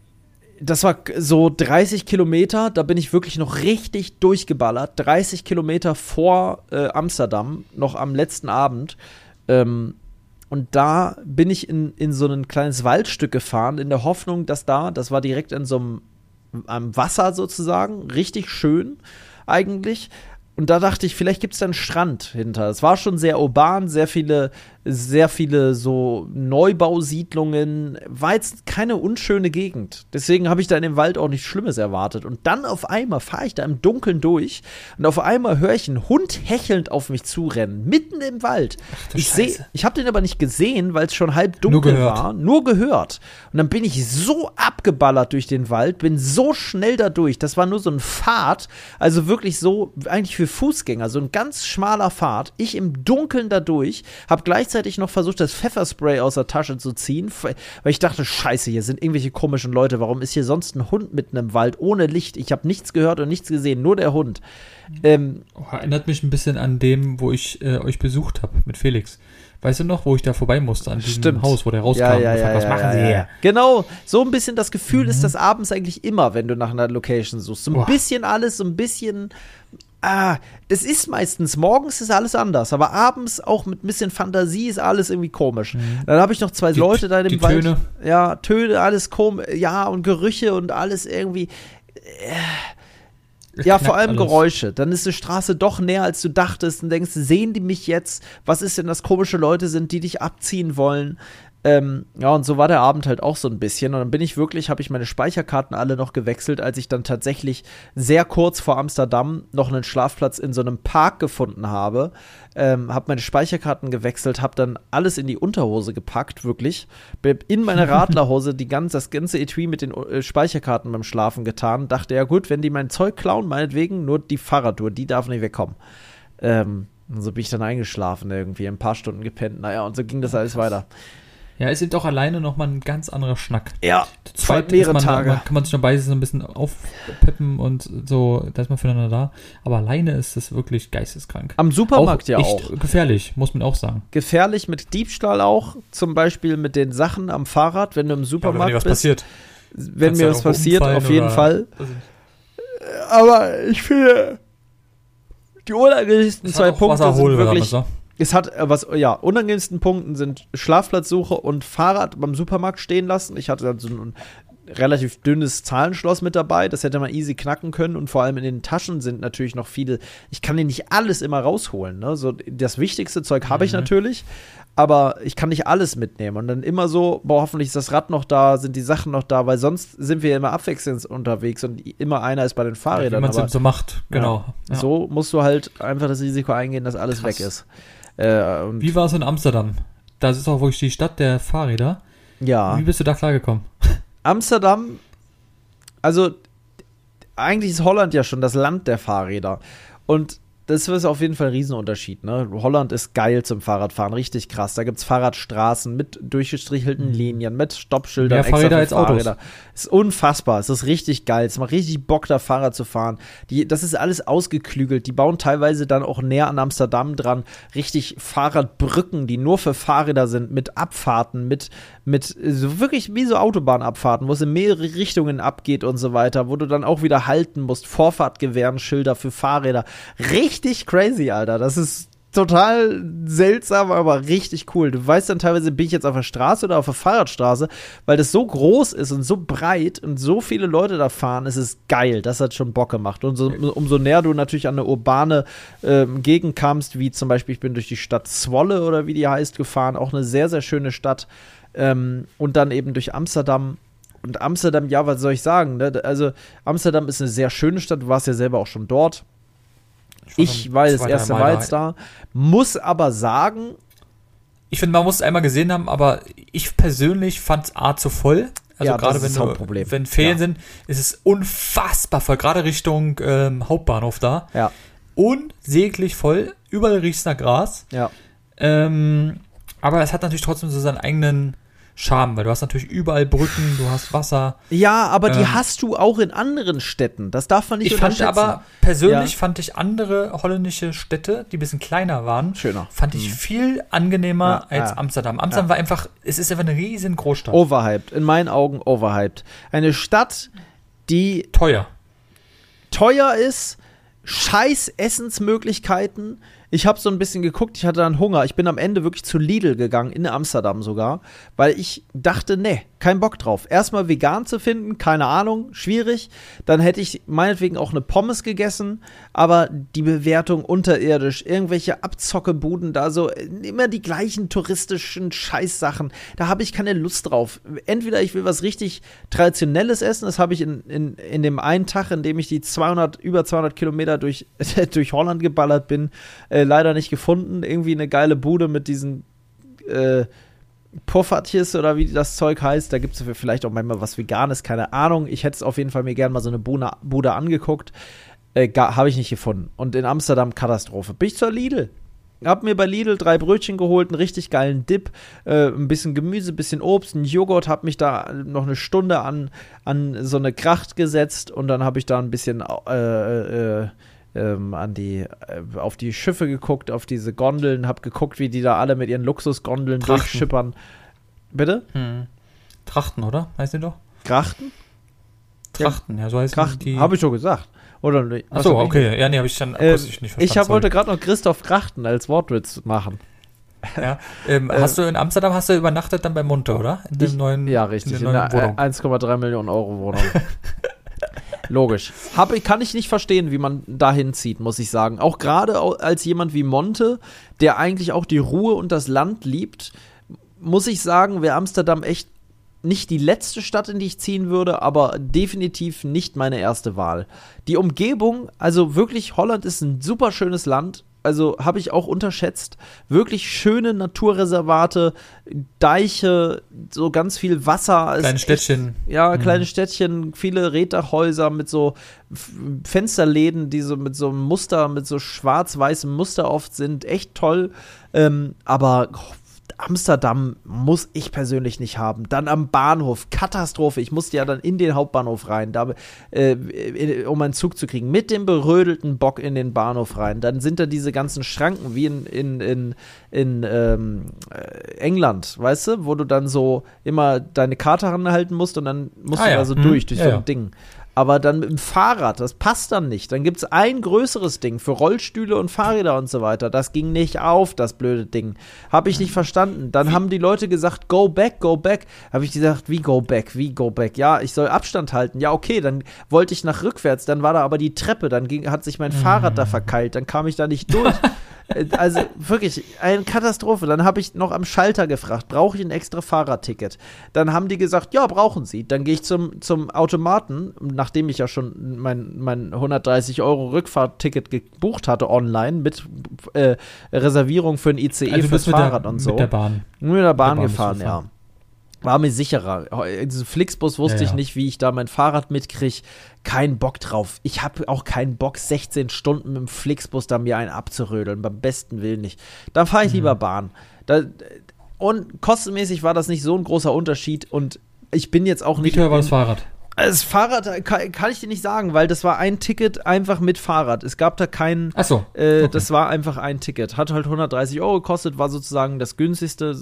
das war so dreißig Kilometer, da bin ich wirklich noch richtig durchgeballert. dreißig Kilometer vor äh, Amsterdam, noch am letzten Abend. Ähm, Und da bin ich in, in so ein kleines Waldstück gefahren, in der Hoffnung, dass da, das war direkt in so einem am Wasser sozusagen, richtig schön eigentlich. Und da dachte ich, vielleicht gibt es da einen Strand hinter. Es war schon sehr urban, sehr viele, sehr viele so Neubausiedlungen. War jetzt keine unschöne Gegend. Deswegen habe ich da in dem Wald auch nichts Schlimmes erwartet. Und dann auf einmal fahre ich da im Dunkeln durch und auf einmal höre ich einen Hund hechelnd auf mich zurennen, mitten im Wald. Ach, du Ich sehe, Scheiße. ich habe den aber nicht gesehen, weil es schon halb dunkel Nur gehört. war. Nur gehört. Und dann bin ich so abgeballert durch den Wald, bin so schnell da durch. Das war nur so ein Pfad, also wirklich so, eigentlich für für Fußgänger, so ein ganz schmaler Pfad, ich im Dunkeln da durch, habe gleichzeitig noch versucht, das Pfefferspray aus der Tasche zu ziehen, weil ich dachte, scheiße, hier sind irgendwelche komischen Leute, warum ist hier sonst ein Hund mitten im Wald, ohne Licht, ich habe nichts gehört und nichts gesehen, nur der Hund. Ähm, oh, erinnert mich ein bisschen an dem, wo ich äh, euch besucht habe mit Felix. Weißt du noch, wo ich da vorbei musste, an diesem Stimmt. Haus, wo der rauskam? Ja, ja, und ja, fragt, was ja, machen ja, Sie ja. hier? Genau, so ein bisschen das Gefühl Mhm. ist das abends eigentlich immer, wenn du nach einer Location suchst. So ein Boah. bisschen alles, so ein bisschen, ah, es ist meistens, morgens ist alles anders, aber abends auch mit ein bisschen Fantasie ist alles irgendwie komisch. Mhm. Dann habe ich noch zwei Die- Leute da in die dem Wald. Töne. Ja, Töne, alles komisch, ja, und Gerüche und alles irgendwie. Es Ja, knackt vor allem alles. Geräusche. Dann ist die Straße doch näher, als du dachtest und denkst, sehen die mich jetzt? Was ist denn, dass komische Leute sind, die dich abziehen wollen? Ähm, ja, und so war der Abend halt auch so ein bisschen. Und dann bin ich wirklich, habe ich meine Speicherkarten alle noch gewechselt, als ich dann tatsächlich sehr kurz vor Amsterdam noch einen Schlafplatz in so einem Park gefunden habe. Ähm, habe meine Speicherkarten gewechselt, habe dann alles in die Unterhose gepackt, wirklich. Bin in meine Radlerhose die ganz, das ganze Etui mit den äh, Speicherkarten beim Schlafen getan. Dachte, ja gut, wenn die mein Zeug klauen, meinetwegen, nur die Fahrradtour, die darf nicht wegkommen. Ähm, und so bin ich dann eingeschlafen irgendwie, ein paar Stunden gepennt. Naja, und so ging das alles weiter. Ja, ist eben auch alleine nochmal ein ganz anderer Schnack. Ja, Zu zwei zweit mehrere ist man, Tage. man, kann man sich noch beide so ein bisschen aufpeppen und so, da ist man füreinander da. Aber alleine ist es wirklich geisteskrank. Am Supermarkt ja echt auch. gefährlich, muss man auch sagen. Gefährlich mit Diebstahl auch, zum Beispiel mit den Sachen am Fahrrad, wenn du im Supermarkt ja, wenn dir was bist. passiert. Wenn Kannst mir ja was irgendwo passiert, umfallen auf jeden oder- Fall. Also, Aber ich finde, die unangenehmsten es zwei hat auch Punkte sind Wasserhohlrahmen, wirklich, so. es hat, äh, was, ja, unangenehmsten Punkten sind Schlafplatzsuche und Fahrrad beim Supermarkt stehen lassen. Ich hatte dann so ein relativ dünnes Zahlenschloss mit dabei, das hätte man easy knacken können und vor allem in den Taschen sind natürlich noch viele, ich kann dir nicht alles immer rausholen, ne? So, das wichtigste Zeug habe ich Mhm. natürlich, aber ich kann nicht alles mitnehmen und dann immer so, boah, hoffentlich ist das Rad noch da, sind die Sachen noch da, weil sonst sind wir immer abwechselnd unterwegs und immer einer ist bei den Ja, wie Fahrrädern. man es aber eben so macht, genau. Ja. so musst du halt einfach das Risiko eingehen, dass alles Krass. weg ist. Äh, und Wie war es in Amsterdam? Das ist auch wirklich die Stadt der Fahrräder. ja. Wie bist du da klargekommen? Amsterdam, also eigentlich ist Holland ja schon das Land der Fahrräder. Und das ist auf jeden Fall ein Riesenunterschied. Ne? Holland ist geil zum Fahrradfahren, richtig krass. Da gibt es Fahrradstraßen mit durchgestrichelten Linien, mit Stoppschildern. Mehr Fahrräder als extra für Autos. Fahrräder. Ist unfassbar. Es ist richtig geil. Es macht richtig Bock, da Fahrrad zu fahren. Die, das ist alles ausgeklügelt. Die bauen teilweise dann auch näher an Amsterdam dran richtig Fahrradbrücken, die nur für Fahrräder sind, mit Abfahrten, mit, mit so wirklich wie so Autobahnabfahrten, wo es in mehrere Richtungen abgeht und so weiter, wo du dann auch wieder halten musst. Vorfahrtgewähren-Schilder für Fahrräder. Richtig crazy, Alter. Das ist total seltsam, aber richtig cool. Du weißt dann teilweise, bin ich jetzt auf der Straße oder auf der Fahrradstraße, weil das so groß ist und so breit und so viele Leute da fahren, es ist geil. Das hat schon Bock gemacht. Und so, umso näher du natürlich an eine urbane ähm, Gegend kamst, wie zum Beispiel, ich bin durch die Stadt Zwolle oder wie die heißt, gefahren. Auch eine sehr, sehr schöne Stadt. Ähm, und dann eben durch Amsterdam. Und Amsterdam, ja, was soll ich sagen? Ne? Also Amsterdam ist eine sehr schöne Stadt. Du warst ja selber auch schon dort. Ich war das zwei, erste drei Mal Mal jetzt da. Muss aber sagen, Ich finde, man muss es einmal gesehen haben, aber ich persönlich fand es A zu voll. Also Ja, gerade das wenn, ist das du- Hauptproblem. wenn Ferien Ja. sind, ist es unfassbar voll. Gerade Richtung ähm, Hauptbahnhof da. ja, Unsäglich voll. Überall riecht's nach Gras. ja. Ähm, aber es hat natürlich trotzdem so seinen eigenen Charme, weil du hast natürlich überall Brücken, du hast Wasser. Ja, aber die Ähm, hast du auch in anderen Städten. Das darf man nicht Ich fand unterschätzen. aber, persönlich Ja. fand ich andere holländische Städte, die ein bisschen kleiner waren, Schöner. fand ich viel angenehmer Ja, als ja. Amsterdam. Amsterdam war einfach, es ist einfach eine riesen Großstadt. Overhyped. In meinen Augen overhyped. Eine Stadt, die Teuer. teuer ist, scheiß Essensmöglichkeiten. Ich habe so ein bisschen geguckt, ich hatte dann Hunger. Ich bin am Ende wirklich zu Lidl gegangen, in Amsterdam sogar, weil ich dachte, nee, kein Bock drauf. Erstmal vegan zu finden, keine Ahnung, schwierig. Dann hätte ich meinetwegen auch eine Pommes gegessen, aber die Bewertung unterirdisch, irgendwelche Abzockebuden da, so immer die gleichen touristischen Scheißsachen. Da habe ich keine Lust drauf. Entweder ich will was richtig Traditionelles essen, das habe ich in, in, in dem einen Tag, in dem ich die zweihundert, über zweihundert Kilometer durch, durch Holland geballert bin, äh, leider nicht gefunden. Irgendwie eine geile Bude mit diesen äh, Poffertjes oder wie das Zeug heißt. Da gibt es vielleicht auch manchmal was Veganes, keine Ahnung. Ich hätte es auf jeden Fall mir gerne mal so eine Bude, Bude angeguckt. Äh, habe ich nicht gefunden. Und in Amsterdam Katastrophe. Bin ich zur Lidl. Hab mir bei Lidl drei Brötchen geholt, einen richtig geilen Dip, äh, ein bisschen Gemüse, ein bisschen Obst, einen Joghurt, hab mich da noch eine Stunde an, an so eine Kracht gesetzt und dann habe ich da ein bisschen äh, äh, ähm, an die, äh, auf die Schiffe geguckt, auf diese Gondeln, hab geguckt, wie die da alle mit ihren Luxusgondeln Trachten. durchschippern. Bitte? Hm. Trachten, oder? Heißt die doch? Krachten? Trachten, ja, so heißt Krachten, die. habe ich schon gesagt. Oder nicht? Achso, okay. Ja, nee, habe ich dann äh, akustisch nicht verstanden. Ich hab, wollte gerade noch Christoph Krachten als Wortwitz machen. Ja. Ähm, äh, hast du in Amsterdam hast du übernachtet dann bei Monte, oder? In dem ich, neuen, ja, richtig. In, In, der neuen der Wohnung. eins Komma drei Millionen Euro Wohnung. Logisch. Hab, kann ich nicht verstehen, wie man dahin zieht, muss ich sagen. Auch gerade als jemand wie Monte, der eigentlich auch die Ruhe und das Land liebt, muss ich sagen, wäre Amsterdam echt nicht die letzte Stadt, in die ich ziehen würde, aber definitiv nicht meine erste Wahl. Die Umgebung, also wirklich, Holland ist ein super schönes Land, also habe ich auch unterschätzt. Wirklich schöne Naturreservate, Deiche, so ganz viel Wasser. Kleine Städtchen. Echt, ja, kleine mhm. Städtchen, viele Reetdachhäuser mit so F- Fensterläden, die so mit so einem Muster, mit so schwarz-weißem Muster oft sind. Echt toll. Ähm, aber oh, Amsterdam muss ich persönlich nicht haben. Dann am Bahnhof, Katastrophe. Ich musste ja dann in den Hauptbahnhof rein, da, äh, um einen Zug zu kriegen. Mit dem berödelten Bock in den Bahnhof rein. Dann sind da diese ganzen Schranken, wie in, in, in, in ähm, England, weißt du? Wo du dann so immer deine Karte ranhalten musst und dann musst ah, du ja. da so hm. durch, durch ja, so ein ja. Ding. Aber dann mit dem Fahrrad, das passt dann nicht. Dann gibt es ein größeres Ding für Rollstühle und Fahrräder und so weiter. Das ging nicht auf, das blöde Ding. Habe ich nicht verstanden. Dann haben die Leute gesagt, go back, go back. Habe ich gesagt, wie go back, wie go back? Ja, ich soll Abstand halten. Ja, okay, dann wollte ich nach rückwärts. Dann war da aber die Treppe. Dann ging, hat sich mein Fahrrad da verkeilt. Dann kam ich da nicht durch. Also wirklich, eine Katastrophe. Dann habe ich noch am Schalter gefragt, brauche ich ein extra Fahrradticket? Dann haben die gesagt, ja, brauchen sie. Dann gehe ich zum, zum Automaten, nachdem ich ja schon mein, mein hundertdreißig Euro Rückfahrtticket gebucht hatte online mit äh, Reservierung für ein I C E also fürs Fahrrad der, und so. Mit der Bahn. Nur mit der Bahn, Bahn gefahren, ja. War mir sicherer. In diesem Flixbus wusste ja, ja. ich nicht, wie ich da mein Fahrrad mitkriege. Kein Bock drauf. Ich habe auch keinen Bock, sechzehn Stunden mit dem Flixbus da mir einen abzurödeln. Beim besten Willen nicht. Da fahre ich mhm. lieber Bahn. Da, und kostenmäßig war das nicht so ein großer Unterschied. Und ich bin jetzt auch nicht. Wie teuer war das Fahrrad? Das Fahrrad kann, kann ich dir nicht sagen, weil das war ein Ticket einfach mit Fahrrad. Es gab da kein. Ach so. Äh, okay. Das war einfach ein Ticket. Hat halt hundertdreißig Euro gekostet, war sozusagen das günstigste,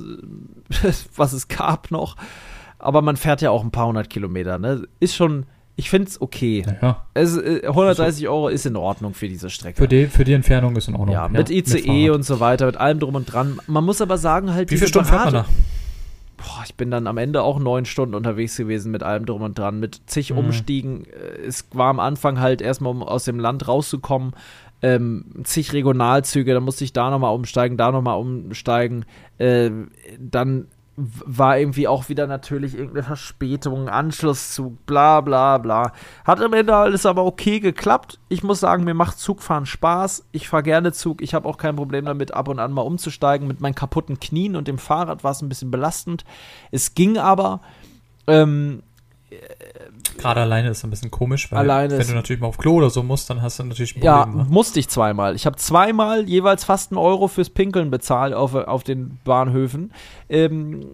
was es gab noch. Aber man fährt ja auch ein paar hundert Kilometer, ne? Ist schon, ich finde es okay. Ja. Es, äh, hundertdreißig Euro ist in Ordnung für diese Strecke. Für die, für die Entfernung ist in Ordnung. Ja, mit I C E und so weiter, mit allem drum und dran. Man muss aber sagen, halt. Wie viele Stunden fährt man da? Boah, ich bin dann am Ende auch neun Stunden unterwegs gewesen mit allem drum und dran, mit zig mhm. Umstiegen. Es war am Anfang halt erstmal, um aus dem Land rauszukommen, ähm, zig Regionalzüge, dann musste ich da nochmal umsteigen, da nochmal umsteigen. Äh, dann war irgendwie auch wieder natürlich irgendeine Verspätung, Anschlusszug, bla bla bla. Hat am Ende alles aber okay geklappt. Ich muss sagen, mir macht Zugfahren Spaß. Ich fahre gerne Zug. Ich habe auch kein Problem damit, ab und an mal umzusteigen. Mit meinen kaputten Knien und dem Fahrrad war es ein bisschen belastend. Es ging aber. Ähm, Gerade alleine ist ein bisschen komisch, weil alleine wenn du natürlich mal auf Klo oder so musst, dann hast du natürlich ein Problem. Ja, ne? musste ich zweimal. Ich habe zweimal jeweils fast einen Euro fürs Pinkeln bezahlt auf, auf den Bahnhöfen. Ähm,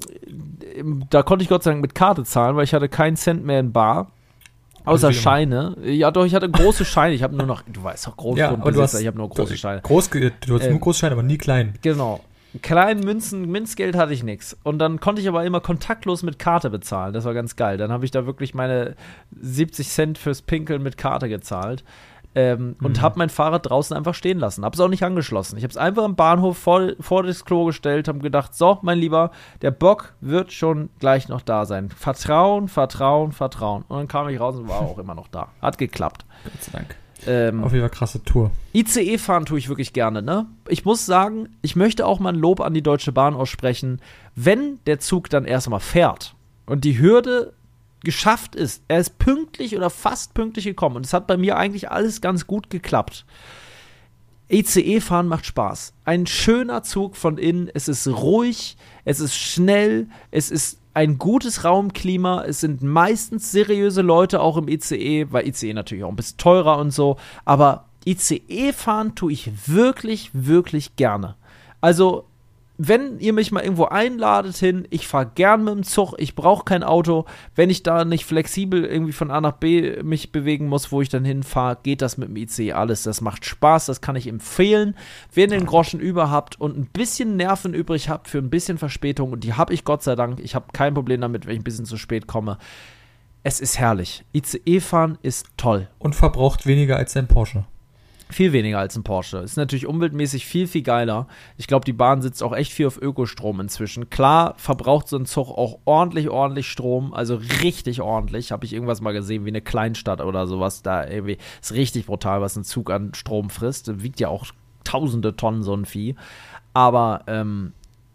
da konnte ich Gott sei Dank mit Karte zahlen, weil ich hatte keinen Cent mehr in Bar. Außer Scheine. Ja, doch, ich hatte große Scheine. Ich habe nur noch, du weißt doch, große ja, aber du hast, ich habe nur große Scheine. Groß, du hast ähm, nur große Scheine, aber nie klein. Genau. Kleinen Münzen, Münzgeld hatte ich nichts. Und dann konnte ich aber immer kontaktlos mit Karte bezahlen. Das war ganz geil. Dann habe ich da wirklich meine siebzig Cent fürs Pinkeln mit Karte gezahlt. Ähm, mhm. Und habe mein Fahrrad draußen einfach stehen lassen. Habe es auch nicht angeschlossen. Ich habe es einfach am Bahnhof vor, vor das Klo gestellt, habe gedacht, so, mein Lieber, der Bock wird schon gleich noch da sein. Vertrauen, Vertrauen, Vertrauen. Und dann kam ich raus und war auch immer noch da. Hat geklappt. Gott sei Dank. Ähm, Auf jeden Fall krasse Tour. I C E fahren tue ich wirklich gerne, ne? Ich muss sagen, ich möchte auch mal ein Lob an die Deutsche Bahn aussprechen, wenn der Zug dann erstmal fährt und die Hürde geschafft ist, er ist pünktlich oder fast pünktlich gekommen und es hat bei mir eigentlich alles ganz gut geklappt. I C E fahren macht Spaß. Ein schöner Zug von innen, es ist ruhig, es ist schnell, es ist ein gutes Raumklima, es sind meistens seriöse Leute auch im I C E, weil I C E natürlich auch ein bisschen teurer und so, aber I C E fahren tue ich wirklich, wirklich gerne. Also, wenn ihr mich mal irgendwo einladet hin, ich fahre gern mit dem Zug, ich brauche kein Auto. Wenn ich da nicht flexibel irgendwie von A nach B mich bewegen muss, wo ich dann hinfahre, geht das mit dem I C E alles. Das macht Spaß, das kann ich empfehlen. Wenn ihr den Groschen über habt und ein bisschen Nerven übrig habt für ein bisschen Verspätung, und die habe ich Gott sei Dank, ich habe kein Problem damit, wenn ich ein bisschen zu spät komme. Es ist herrlich. I C E fahren ist toll. Und verbraucht weniger als ein Porsche. Viel weniger als ein Porsche. Ist natürlich umweltmäßig viel, viel geiler. Ich glaube, die Bahn sitzt auch echt viel auf Ökostrom inzwischen. Klar verbraucht so ein Zug auch ordentlich, ordentlich Strom. Also richtig ordentlich. Habe ich irgendwas mal gesehen, wie eine Kleinstadt oder sowas. Da irgendwie ist richtig brutal, was ein Zug an Strom frisst. Das wiegt ja auch tausende Tonnen, so ein Vieh. Aber ähm,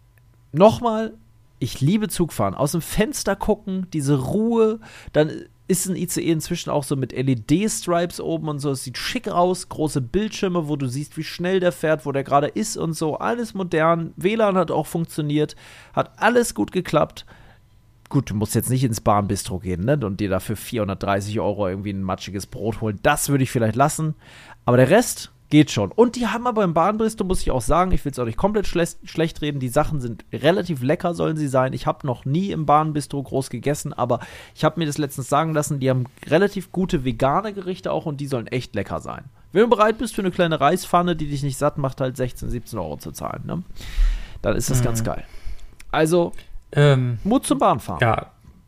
nochmal, ich liebe Zugfahren. Aus dem Fenster gucken, diese Ruhe, dann ist ein I C E inzwischen auch so mit L E D-Stripes oben und so. Es sieht schick aus, große Bildschirme, wo du siehst, wie schnell der fährt, wo der gerade ist und so. Alles modern. W L A N hat auch funktioniert. Hat alles gut geklappt. Gut, du musst jetzt nicht ins Bahnbistro gehen, ne? Und dir dafür vierhundertdreißig Euro irgendwie ein matschiges Brot holen. Das würde ich vielleicht lassen. Aber der Rest geht schon. Und die haben aber im Bahnbistro, muss ich auch sagen, ich will es auch nicht komplett schle- schlecht reden, die Sachen sind relativ lecker, sollen sie sein. Ich habe noch nie im Bahnbistro groß gegessen, aber ich habe mir das letztens sagen lassen, die haben relativ gute vegane Gerichte auch und die sollen echt lecker sein. Wenn du bereit bist für eine kleine Reispfanne, die dich nicht satt macht, halt sechzehn, siebzehn Euro zu zahlen, ne? Dann ist das mhm. ganz geil. Also, ähm, Mut zum Bahnfahren. Ja,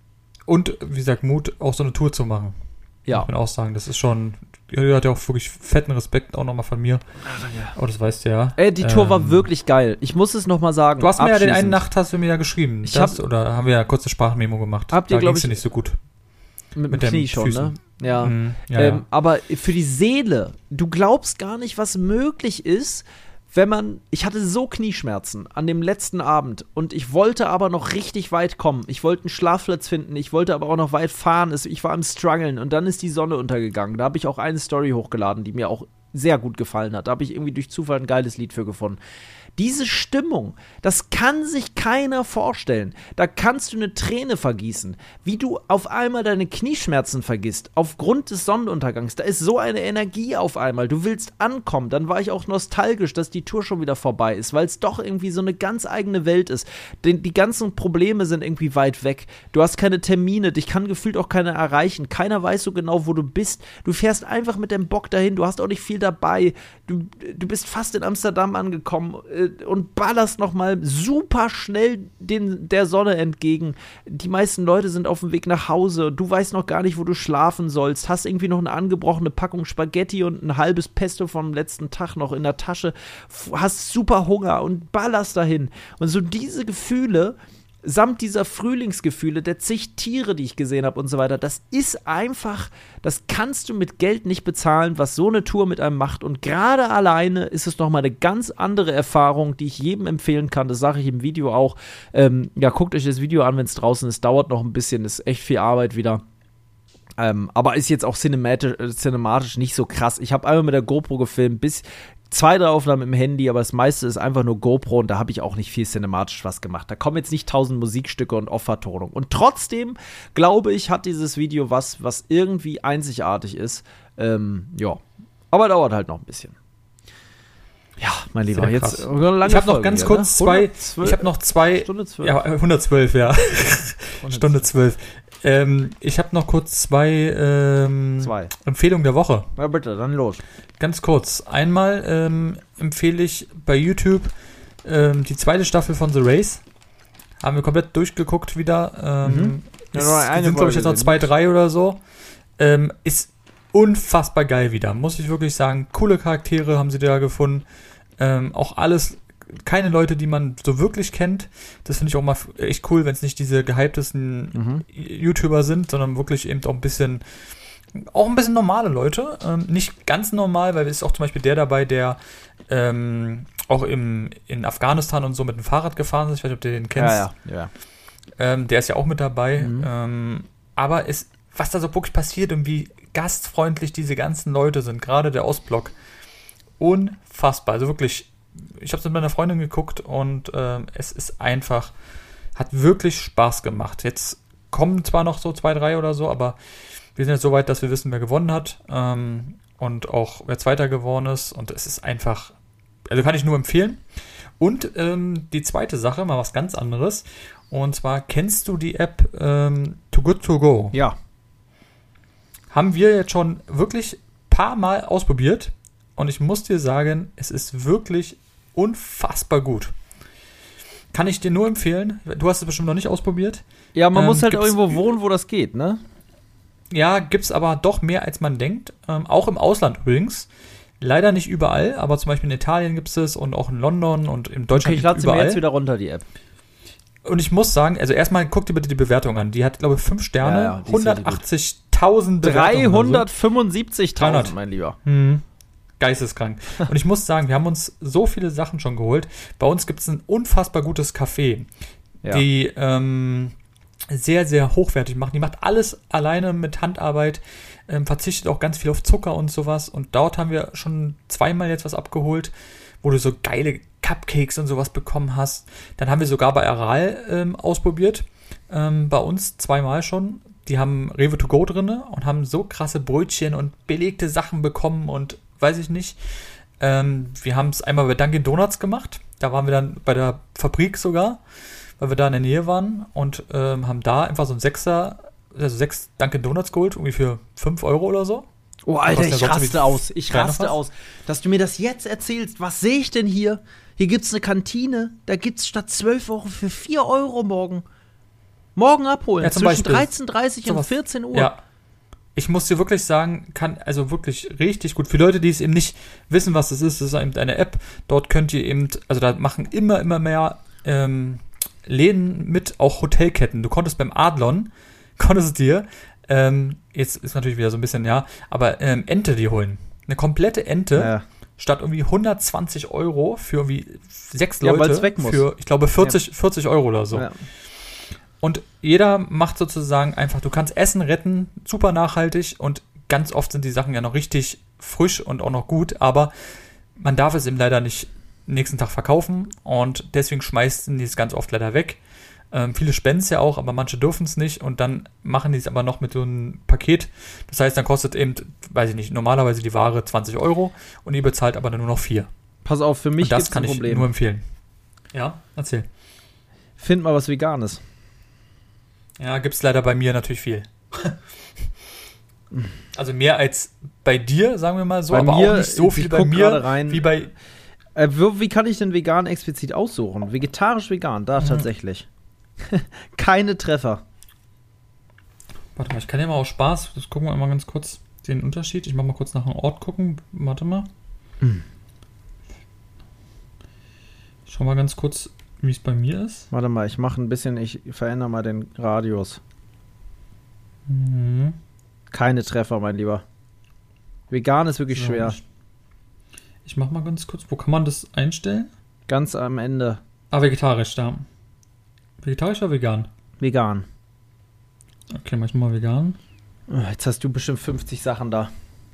und wie gesagt, Mut, auch so eine Tour zu machen. Ja. Muss man auch sagen, das ist schon... Er hat ja auch wirklich fetten Respekt auch nochmal von mir. Aber das weißt du ja. Ey, die Tour ähm, war wirklich geil. Ich muss es nochmal sagen. Du hast mir ja den einen Nacht, hast du mir ja geschrieben. Ich das, hab, oder haben wir ja kurze Sprachmemo gemacht. Habt ihr, da glaube ich, nicht so gut. Mit, mit dem Knie schon, Füßen. Ne? Ja. Mhm, ja, ähm, ja. Aber für die Seele, du glaubst gar nicht, was möglich ist, wenn man, ich hatte so Knieschmerzen an dem letzten Abend und ich wollte aber noch richtig weit kommen. Ich wollte einen Schlafplatz finden, ich wollte aber auch noch weit fahren. Ich war am Struggeln und dann ist die Sonne untergegangen. Da habe ich auch eine Story hochgeladen, die mir auch sehr gut gefallen hat. Da habe ich irgendwie durch Zufall ein geiles Lied für gefunden. Diese Stimmung, das kann sich keiner vorstellen. Da kannst du eine Träne vergießen. Wie du auf einmal deine Knieschmerzen vergisst, aufgrund des Sonnenuntergangs. Da ist so eine Energie auf einmal. Du willst ankommen. Dann war ich auch nostalgisch, dass die Tour schon wieder vorbei ist, weil es doch irgendwie so eine ganz eigene Welt ist. Die, die ganzen Probleme sind irgendwie weit weg. Du hast keine Termine, dich kann gefühlt auch keiner erreichen. Keiner weiß so genau, wo du bist. Du fährst einfach mit dem Bock dahin. Du hast auch nicht viel dabei. Du, du bist fast in Amsterdam angekommen und ballerst nochmal super schnell den, der Sonne entgegen. Die meisten Leute sind auf dem Weg nach Hause. Du weißt noch gar nicht, wo du schlafen sollst. Hast irgendwie noch eine angebrochene Packung Spaghetti und ein halbes Pesto vom letzten Tag noch in der Tasche. Hast super Hunger und ballerst dahin. Und so diese Gefühle, samt dieser Frühlingsgefühle, der zig Tiere, die ich gesehen habe und so weiter, das ist einfach, das kannst du mit Geld nicht bezahlen, was so eine Tour mit einem macht. Und gerade alleine ist es nochmal eine ganz andere Erfahrung, die ich jedem empfehlen kann. Das sage ich im Video auch. Ähm, ja, guckt euch das Video an, wenn es draußen ist. Dauert noch ein bisschen, ist echt viel Arbeit wieder. Ähm, aber ist jetzt auch cinematisch, äh, cinematisch nicht so krass. Ich habe einmal mit der GoPro gefilmt, bis zwei, drei Aufnahmen im Handy, aber das meiste ist einfach nur GoPro und da habe ich auch nicht viel cinematisch was gemacht. Da kommen jetzt nicht tausend Musikstücke und Off-Vertonung. Und trotzdem, glaube ich, hat dieses Video was, was irgendwie einzigartig ist. Ähm, ja, aber dauert halt noch ein bisschen. Ja, mein Lieber, jetzt lange Ich habe noch ganz hier, kurz ne? zwei, hundertzwölf ich habe noch zwei, Stunde zwölf. ja, hundertzwölf, ja, Stunde zwölf. Ähm, ich habe noch kurz zwei, ähm, zwei Empfehlungen der Woche. Na bitte, dann los. Ganz kurz. Einmal ähm, empfehle ich bei YouTube ähm, die zweite Staffel von The Race. Haben wir komplett durchgeguckt wieder. Ähm, mhm. Ja, ist, eine sind, glaube ich, jetzt noch zwei, drei oder so. Ähm, ist unfassbar geil wieder, muss ich wirklich sagen. Coole Charaktere haben sie da gefunden. Ähm, auch alles, keine Leute, die man so wirklich kennt. Das finde ich auch mal echt cool, wenn es nicht diese gehyptesten mhm. YouTuber sind, sondern wirklich eben auch ein bisschen, auch ein bisschen normale Leute. Ähm, nicht ganz normal, weil es ist auch zum Beispiel der dabei, der ähm, auch im, in Afghanistan und so mit dem Fahrrad gefahren ist. Ich weiß nicht, ob du den kennst. Ja, ja, ja. Ähm, der ist ja auch mit dabei. Mhm. Ähm, aber es, was da so wirklich passiert und wie gastfreundlich diese ganzen Leute sind, gerade der Ostblock, unfassbar. Also wirklich, ich habe es mit meiner Freundin geguckt und ähm, es ist einfach, Hat wirklich Spaß gemacht. Jetzt kommen zwar noch so zwei, drei oder so, aber wir sind jetzt so weit, dass wir wissen, wer gewonnen hat ähm, und auch wer Zweiter geworden ist. Und es ist einfach, also kann ich nur empfehlen. Und ähm, die zweite Sache, mal was ganz anderes. Und zwar, kennst du die App ähm, Too Good To Go? Ja. Haben wir jetzt schon wirklich ein paar Mal ausprobiert. Und ich muss dir sagen, es ist wirklich unfassbar gut. Kann ich dir nur empfehlen. Du hast es bestimmt noch nicht ausprobiert. Ja, man ähm, muss halt irgendwo wohnen, wo das geht, ne? Ja, gibt's aber doch mehr, als man denkt. Ähm, auch im Ausland übrigens. Leider nicht überall, aber zum Beispiel in Italien gibt es und auch in London und in Deutschland Okay, ich lade sie überall. mir jetzt wieder runter, die App. Und ich muss sagen, also erstmal guck dir bitte die Bewertung an. Die hat, glaube ich, fünf Sterne, Ja, ja, die ist hundertachtzigtausend Bewertungen. dreihundertfünfundsiebzigtausend, mein Lieber. Hm. Geisteskrank. Und ich muss sagen, wir haben uns so viele Sachen schon geholt. Bei uns gibt es ein unfassbar gutes Café, Ja. die ähm, sehr, sehr hochwertig macht. Die macht alles alleine mit Handarbeit, ähm, verzichtet auch ganz viel auf Zucker und sowas. Und dort haben wir schon zweimal jetzt was abgeholt, wo du so geile Cupcakes und sowas bekommen hast. Dann haben wir sogar bei Aral ähm, ausprobiert. Ähm, bei uns zweimal schon. Die haben Rewe to go drin und haben so krasse Brötchen und belegte Sachen bekommen und weiß ich nicht. Ähm, wir haben es einmal bei Dunkin' Donuts gemacht. Da waren wir dann bei der Fabrik sogar, weil wir da in der Nähe waren und ähm, haben da einfach so ein Sechser, also sechs Dunkin' Donuts geholt, irgendwie für fünf Euro oder so. Oh, Alter, Kostet ja ich sonst raste irgendwie aus. Ich drei noch raste was? aus. Dass du mir das jetzt erzählst. Was sehe ich denn hier? Hier gibt's eine Kantine. Da gibt's statt zwölf Euro für vier Euro morgen. Morgen abholen. Ja, zum zwischen Beispiel. dreizehn Uhr dreißig und Sowas. vierzehn Uhr. Ja. Ich muss dir wirklich sagen, kann also wirklich richtig gut. Für Leute, die es eben nicht wissen, was das ist, das ist eben eine App. Dort könnt ihr eben, also da machen immer, immer mehr ähm, Läden mit, auch Hotelketten. Du konntest beim Adlon, konntest dir, ähm, jetzt ist natürlich wieder so ein bisschen, ja, aber ähm, Ente die holen. Eine komplette Ente. Ja. Statt irgendwie hundertzwanzig Euro für irgendwie sechs Ja, Leute. weil's weg muss. Für, ich glaube, vierzig, vierzig Euro oder so. Ja. Und jeder macht sozusagen einfach, du kannst Essen retten, super nachhaltig und ganz oft sind die Sachen ja noch richtig frisch und auch noch gut, aber man darf es eben leider nicht nächsten Tag verkaufen und deswegen schmeißen die es ganz oft leider weg. Ähm, viele spenden es ja auch, aber manche dürfen es nicht und dann machen die es aber noch mit so einem Paket. Das heißt, dann kostet eben, weiß ich nicht, normalerweise die Ware zwanzig Euro und ihr bezahlt aber dann nur noch vier. Pass auf, für mich Und das gibt's kann ein ich Problem. nur empfehlen. Ja, erzähl. Find mal was Veganes. Ja, gibt's leider bei mir natürlich viel. Also mehr als bei dir, sagen wir mal so, Bei aber mir, auch nicht so ich viel guck bei mir gerade rein. wie bei. Äh, wo, wie kann ich denn vegan explizit aussuchen? Vegetarisch-vegan, da Mhm. tatsächlich. Keine Treffer. Warte mal, ich kann ja mal aus Spaß, das gucken wir mal ganz kurz den Unterschied. Ich mach mal kurz nach einem Ort gucken. Warte mal. Mhm. Schau mal ganz kurz, wie es bei mir ist. Warte mal, ich mache ein bisschen, ich verändere mal den Radius. Mhm. Keine Treffer, mein Lieber. Vegan ist wirklich So, schwer. Ich, ich mach mal ganz kurz, wo kann man das einstellen? Ganz am Ende. Ah, vegetarisch, da. Vegetarisch oder vegan? Vegan. Okay, mach ich mal vegan. Oh, jetzt hast du bestimmt fünfzig Sachen da.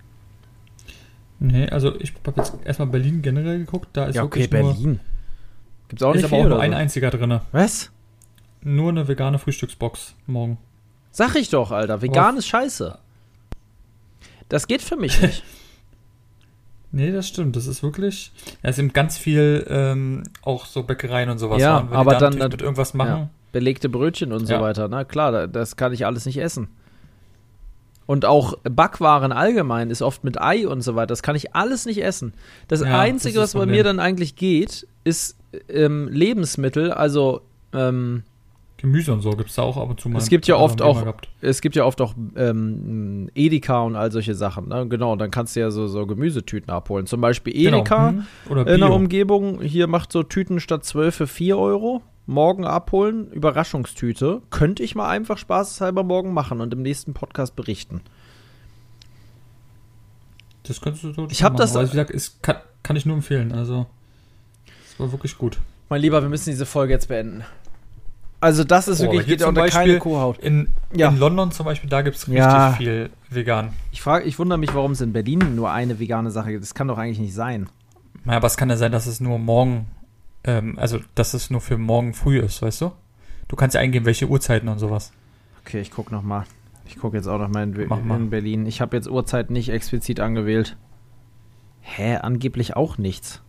Nee, also ich habe jetzt erstmal Berlin generell geguckt, da ist Ja, okay, wirklich nur, Berlin. Gibt's auch ist nicht aber viel auch nur oder ein so? einziger drin. Was? Nur eine vegane Frühstücksbox morgen. Sag ich doch, Alter. Vegan Aber- ist scheiße. Das geht für mich nicht. Nee, das stimmt. Das ist wirklich. Ja, es sind ganz viel ähm, auch so Bäckereien und sowas. Ja, Und wenn aber die da dann- natürlich mit irgendwas machen. Ja. Belegte Brötchen und so Ja. weiter. Na klar, da- das kann ich alles nicht essen. Und auch Backwaren allgemein ist oft mit Ei und so weiter. Das kann ich alles nicht essen. Das Ja, Einzige, das was ist bei das mir Problem. dann eigentlich geht, ist ähm, Lebensmittel. Also ähm, Gemüse und so gibt es da auch ab und zu mal. Es gibt ja Also oft haben wir auch- mal gehabt. es gibt ja oft auch ähm, Edeka und all solche Sachen. Ne? Genau, dann kannst du ja so, so Gemüsetüten abholen. Zum Beispiel Edeka Genau. Hm. Oder in der Bio. Umgebung hier macht so Tüten statt zwölf für vier Euro. Morgen abholen, Überraschungstüte. Könnte ich mal einfach spaßeshalber morgen machen und im nächsten Podcast berichten. Das könntest du Ich hab machen. das- Aber wie gesagt, ist, kann, kann ich nur empfehlen. Also, es war wirklich gut. Mein Lieber, wir müssen diese Folge jetzt beenden. Also das ist Oh, wirklich, aber hier geht ja zum unter keine Beispiel- Kuhhaut. In, Ja. in London zum Beispiel, da gibt es richtig Ja. viel vegan. Ich frage, ich wundere mich, warum es in Berlin nur eine vegane Sache gibt. Das kann doch eigentlich nicht sein. Ja, aber es kann ja sein, dass es nur morgen, ähm, also dass es nur für morgen früh ist, weißt du? Du kannst ja eingeben, welche Uhrzeiten und sowas. Okay, ich guck noch mal. Ich gucke jetzt auch noch mal in, Be- Mach mal. in Berlin. Ich habe jetzt Uhrzeit nicht explizit angewählt. Hä, angeblich auch nichts.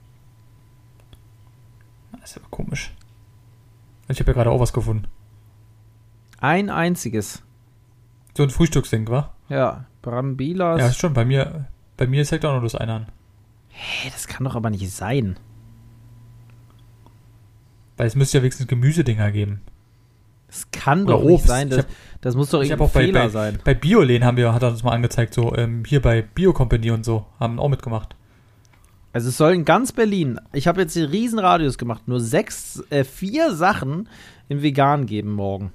Das ist aber komisch. Ich habe ja gerade auch was gefunden. Ein einziges. So ein Frühstücksding, wa? Ja, Brambilas. Ja, schon. Bei mir, bei mir zeigt auch nur das eine an. Hä, das kann doch aber nicht sein. Weil es müsste ja wenigstens Gemüsedinger geben. Das kann Oder doch nicht Obst. sein. Das, Ich hab- das muss doch Ich habe irgendein auch bei, Fehler bei, sein. bei Biolen haben wir, hat er uns mal angezeigt, so ähm, hier bei Bio Company und so, haben auch mitgemacht. Also es soll in ganz Berlin, ich habe jetzt den riesen Radius gemacht, nur sechs, äh, vier Sachen in vegan geben morgen.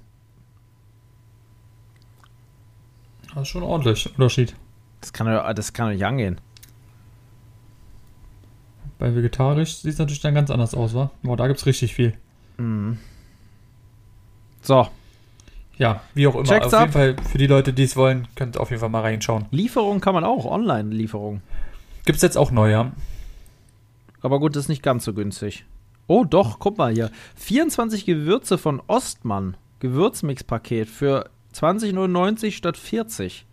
Das ist schon ordentlich Unterschied. Das kann doch, das kann doch nicht angehen. Bei vegetarisch sieht es natürlich dann ganz anders aus, wa? Boah, da gibt's richtig viel. Mhm. So, Ja, wie auch immer. Check's auf ab. jeden Fall, für die Leute, die es wollen, könnt ihr auf jeden Fall mal reinschauen. Lieferung kann man auch, Online-Lieferung. Gibt's jetzt auch neu, ja? Aber gut, das ist nicht ganz so günstig. Oh doch, guck mal hier. vierundzwanzig Gewürze von Ostmann. Gewürzmix-Paket für zwanzig neunundneunzig statt vierzig.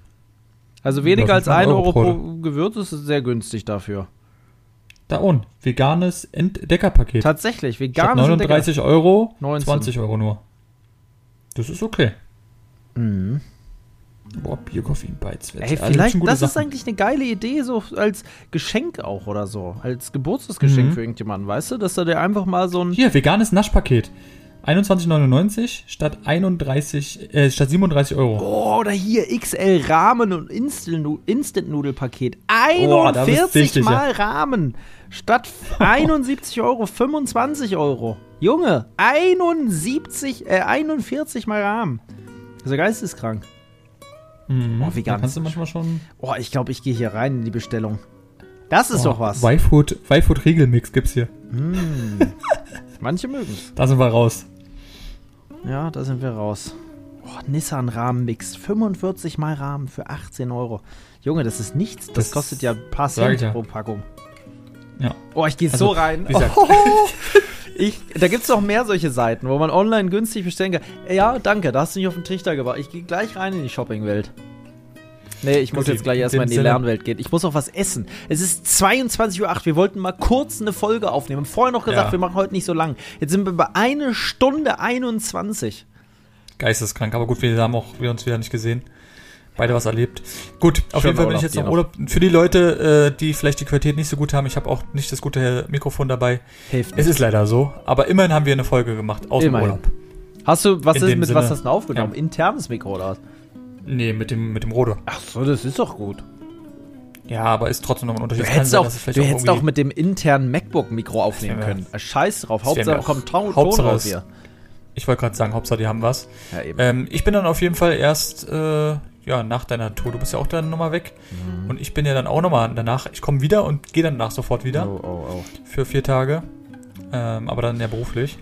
Also weniger Ja, als das ist ein ein Euro Euro pro Gewürz, ist sehr günstig dafür. Da und veganes Entdeckerpaket. Tatsächlich, Statt veganes neununddreißig Euro, neunzehn. zwanzig Euro nur. Das ist okay. Mhm. Boah, Biokoffein-Bites. Ey, vielleicht, das ist eigentlich eine geile Idee, so als Geschenk auch oder so. Als Geburtstagsgeschenk Mhm. für irgendjemanden, weißt du? Dass er dir einfach mal so ein... Hier, veganes Naschpaket. einundzwanzig neunundneunzig statt einunddreißig, äh, statt siebenunddreißig Euro. Oh, oder hier X L Ramen und Instant- Instant-Nudelpaket. Oh, da bist einundvierzig süchtig, Mal Ramen. Statt einundsiebzig Euro, fünfundzwanzig Euro. Junge, einundsiebzig, äh, einundvierzig Mal Ramen. Das ist ja geisteskrank. Mhm. Boah, vegan Da kannst du ist- manchmal schon... Oh, ich glaube, ich gehe hier rein in die Bestellung. Das ist Oh, doch was. Y-Food, Y-Food Regelmix gibt's hier. Mm. Manche mögen's. Da sind wir raus. Ja, da sind wir raus. Oh, Nissan Rahmenmix. fünfundvierzig Mal Rahmen für achtzehn Euro. Junge, das ist nichts. Das, Das kostet ja ein paar sag ich Cent ja. pro Packung. Ja. Oh, ich gehe Also, so rein. wie gesagt- Oh, ich, da gibt's noch mehr solche Seiten, wo man online günstig bestellen kann. Ja, danke, da hast du mich auf den Trichter gebracht. Ich gehe gleich rein in die Shoppingwelt. Nee, ich muss Gut, jetzt gleich in erstmal in dem die Sinne- Lernwelt gehen. Ich muss auch was essen. Es ist zweiundzwanzig Uhr acht. Wir wollten mal kurz eine Folge aufnehmen. Wir haben vorher noch gesagt, Ja. wir machen heute nicht so lang. Jetzt sind wir bei eine Stunde einundzwanzig. Geisteskrank, aber gut, wir haben auch wir uns wieder nicht gesehen. Beide was erlebt. Gut, auf Schönen jeden Fall bin Urlaub ich jetzt dir noch noch. Urlaub. Für die Leute, äh, die vielleicht die Qualität nicht so gut haben, ich habe auch nicht das gute Mikrofon dabei. Hilft Es ist leider so, aber immerhin haben wir eine Folge gemacht aus Immerhin. dem Urlaub. Hast du, was In ist dem mit Sinne, was hast du denn aufgenommen? ja. Internes Mikro oder was? Nee, mit dem, mit dem Rode. Ach so, das ist doch gut. Ja, aber ist trotzdem noch ein Unterschied. Du Es kann hättest, sein, auch, dass es vielleicht du auch hättest irgendwie- auch mit dem internen MacBook-Mikro aufnehmen wär- können. Scheiß drauf, das wär Hauptsache mir auch- kommt Ton, Ton Hauptsache raus es- hier. Ich wollte gerade sagen, Hauptsache die haben was. Ja, eben. Ähm, ich bin dann auf jeden Fall erst äh, ja, nach deiner Tour. Du bist ja auch dann nochmal weg. Mhm. Und ich bin ja dann auch nochmal danach. Ich komme wieder und gehe dann danach sofort wieder. Oh, oh, oh. Für vier Tage. Ähm, aber dann ja beruflich.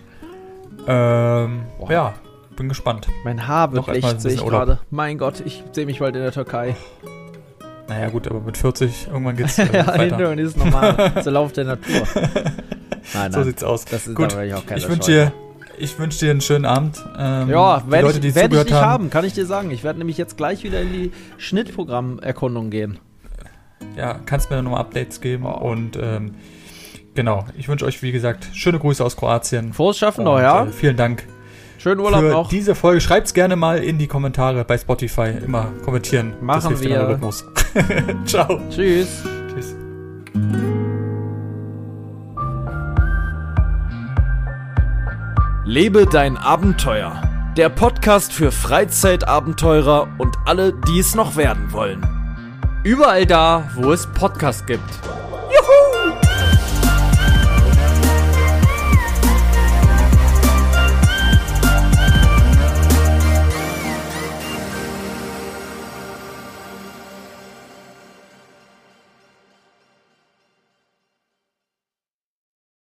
Ähm, Boah. ja, bin gespannt. Mein Haar wird Noch erstmal echt, ein sehe ich bisschen Urlaub. gerade. Mein Gott, ich sehe mich bald in der Türkei. Naja, gut, aber mit vierzig irgendwann geht's äh, Ja, weiter. hinter und ist normal. So Lauf der Natur. Nein, nein. So sieht's aus. Das ist Gut, aber auch keine ich wünsche Scheiße. dir, ich wünsch dir einen schönen Abend. Ähm, Ja, die werde Leute, ich, die werd ich zugehört nicht haben, haben, kann ich dir sagen. Ich werde nämlich jetzt gleich wieder in die Schnittprogrammerkundung gehen. ja, kannst mir nochmal Updates geben. Oh. Und ähm, genau, ich wünsche euch, wie gesagt, schöne Grüße aus Kroatien. Frohes Schaffen Und, noch, ja? Äh, vielen Dank Schönen Urlaub für noch. diese Folge. Schreibt's gerne mal in die Kommentare bei Spotify. Immer kommentieren. Machen das hilft dem wir. Algorithmus. Ciao. Tschüss. Tschüss. Lebe dein Abenteuer. Der Podcast für Freizeitabenteurer und alle, die es noch werden wollen. Überall da, wo es Podcasts gibt. Juhu!